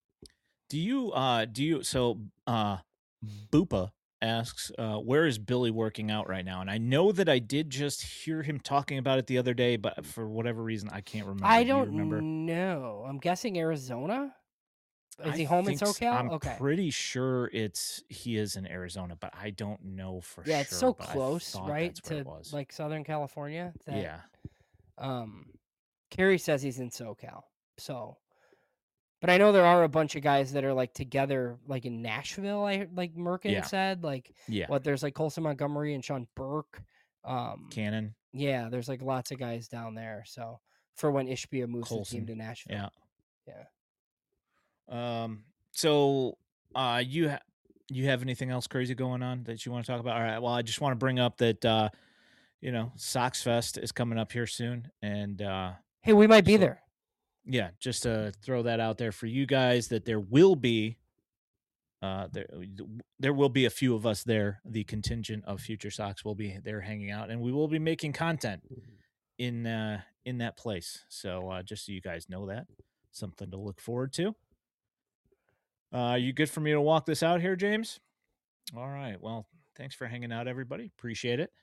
Boopa asks, where is Billy working out right now? And I know that I did just hear him talking about it the other day, but for whatever reason, I can't remember. I don't know. I'm guessing Arizona. Is he home in SoCal? I'm pretty sure he is in Arizona, but I don't know for sure. Yeah, it's so close, right, to like Southern California. Yeah. Kerry says he's in SoCal. So, but I know there are a bunch of guys that are like together, like in Nashville. Like Merkin said, like there's like Colson Montgomery and Sean Burke, Cannon. Yeah, there's like lots of guys down there. So for when Ishbia moves the team to Nashville. Yeah. So you have anything else crazy going on that you want to talk about? All right. Well, I just want to bring up that Sox Fest is coming up here soon, and hey, we might be there. Yeah, just to throw that out there for you guys, that there will be there will be a few of us there. The contingent of Future Sox will be there hanging out, and we will be making content in that place. So just so you guys know that, something to look forward to. You good for me to walk this out here, James? All right. Well, thanks for hanging out, everybody. Appreciate it.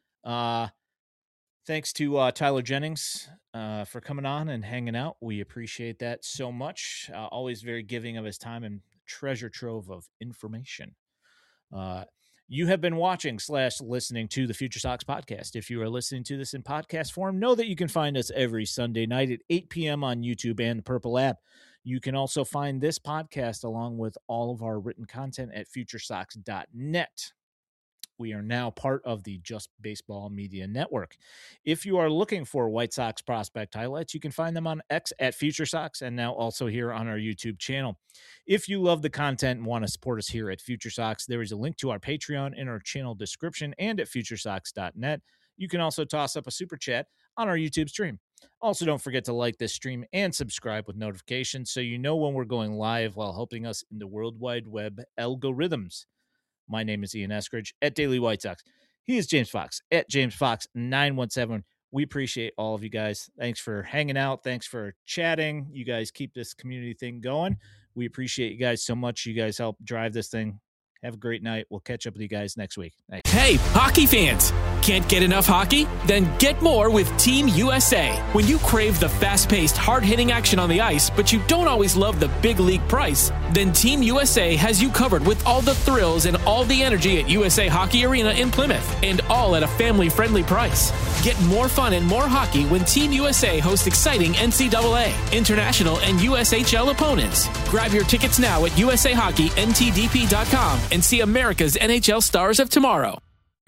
Thanks to Tyler Jennings for coming on and hanging out. We appreciate that so much. Always very giving of his time and treasure trove of information. You have been watching / listening to the Future Sox podcast. If you are listening to this in podcast form, know that you can find us every Sunday night at 8 p.m. on YouTube and the Purple app. You can also find this podcast along with all of our written content at futuresox.net. We are now part of the Just Baseball Media Network. If you are looking for White Sox prospect highlights, you can find them on X at Future Sox and now also here on our YouTube channel. If you love the content and want to support us here at Future Sox, there is a link to our Patreon in our channel description and at futuresox.net. You can also toss up a super chat on our YouTube stream. Also, don't forget to like this stream and subscribe with notifications so you know when we're going live while helping us in the World Wide Web algorithms. My name is Ian Eskridge at Daily White Sox. He is James Fox at James Fox 917. We appreciate all of you guys. Thanks for hanging out. Thanks for chatting. You guys keep this community thing going. We appreciate you guys so much. You guys help drive this thing. Have a great night. We'll catch up with you guys next week. Thanks. Hey, hockey fans! Can't get enough hockey? Then get more with Team USA. When you crave the fast-paced, hard-hitting action on the ice, but you don't always love the big league price, then Team USA has you covered with all the thrills and all the energy at USA Hockey Arena in Plymouth, and all at a family-friendly price. Get more fun and more hockey when Team USA hosts exciting NCAA, international, and USHL opponents. Grab your tickets now at USAHockeyNTDP.com and see America's NHL stars of tomorrow.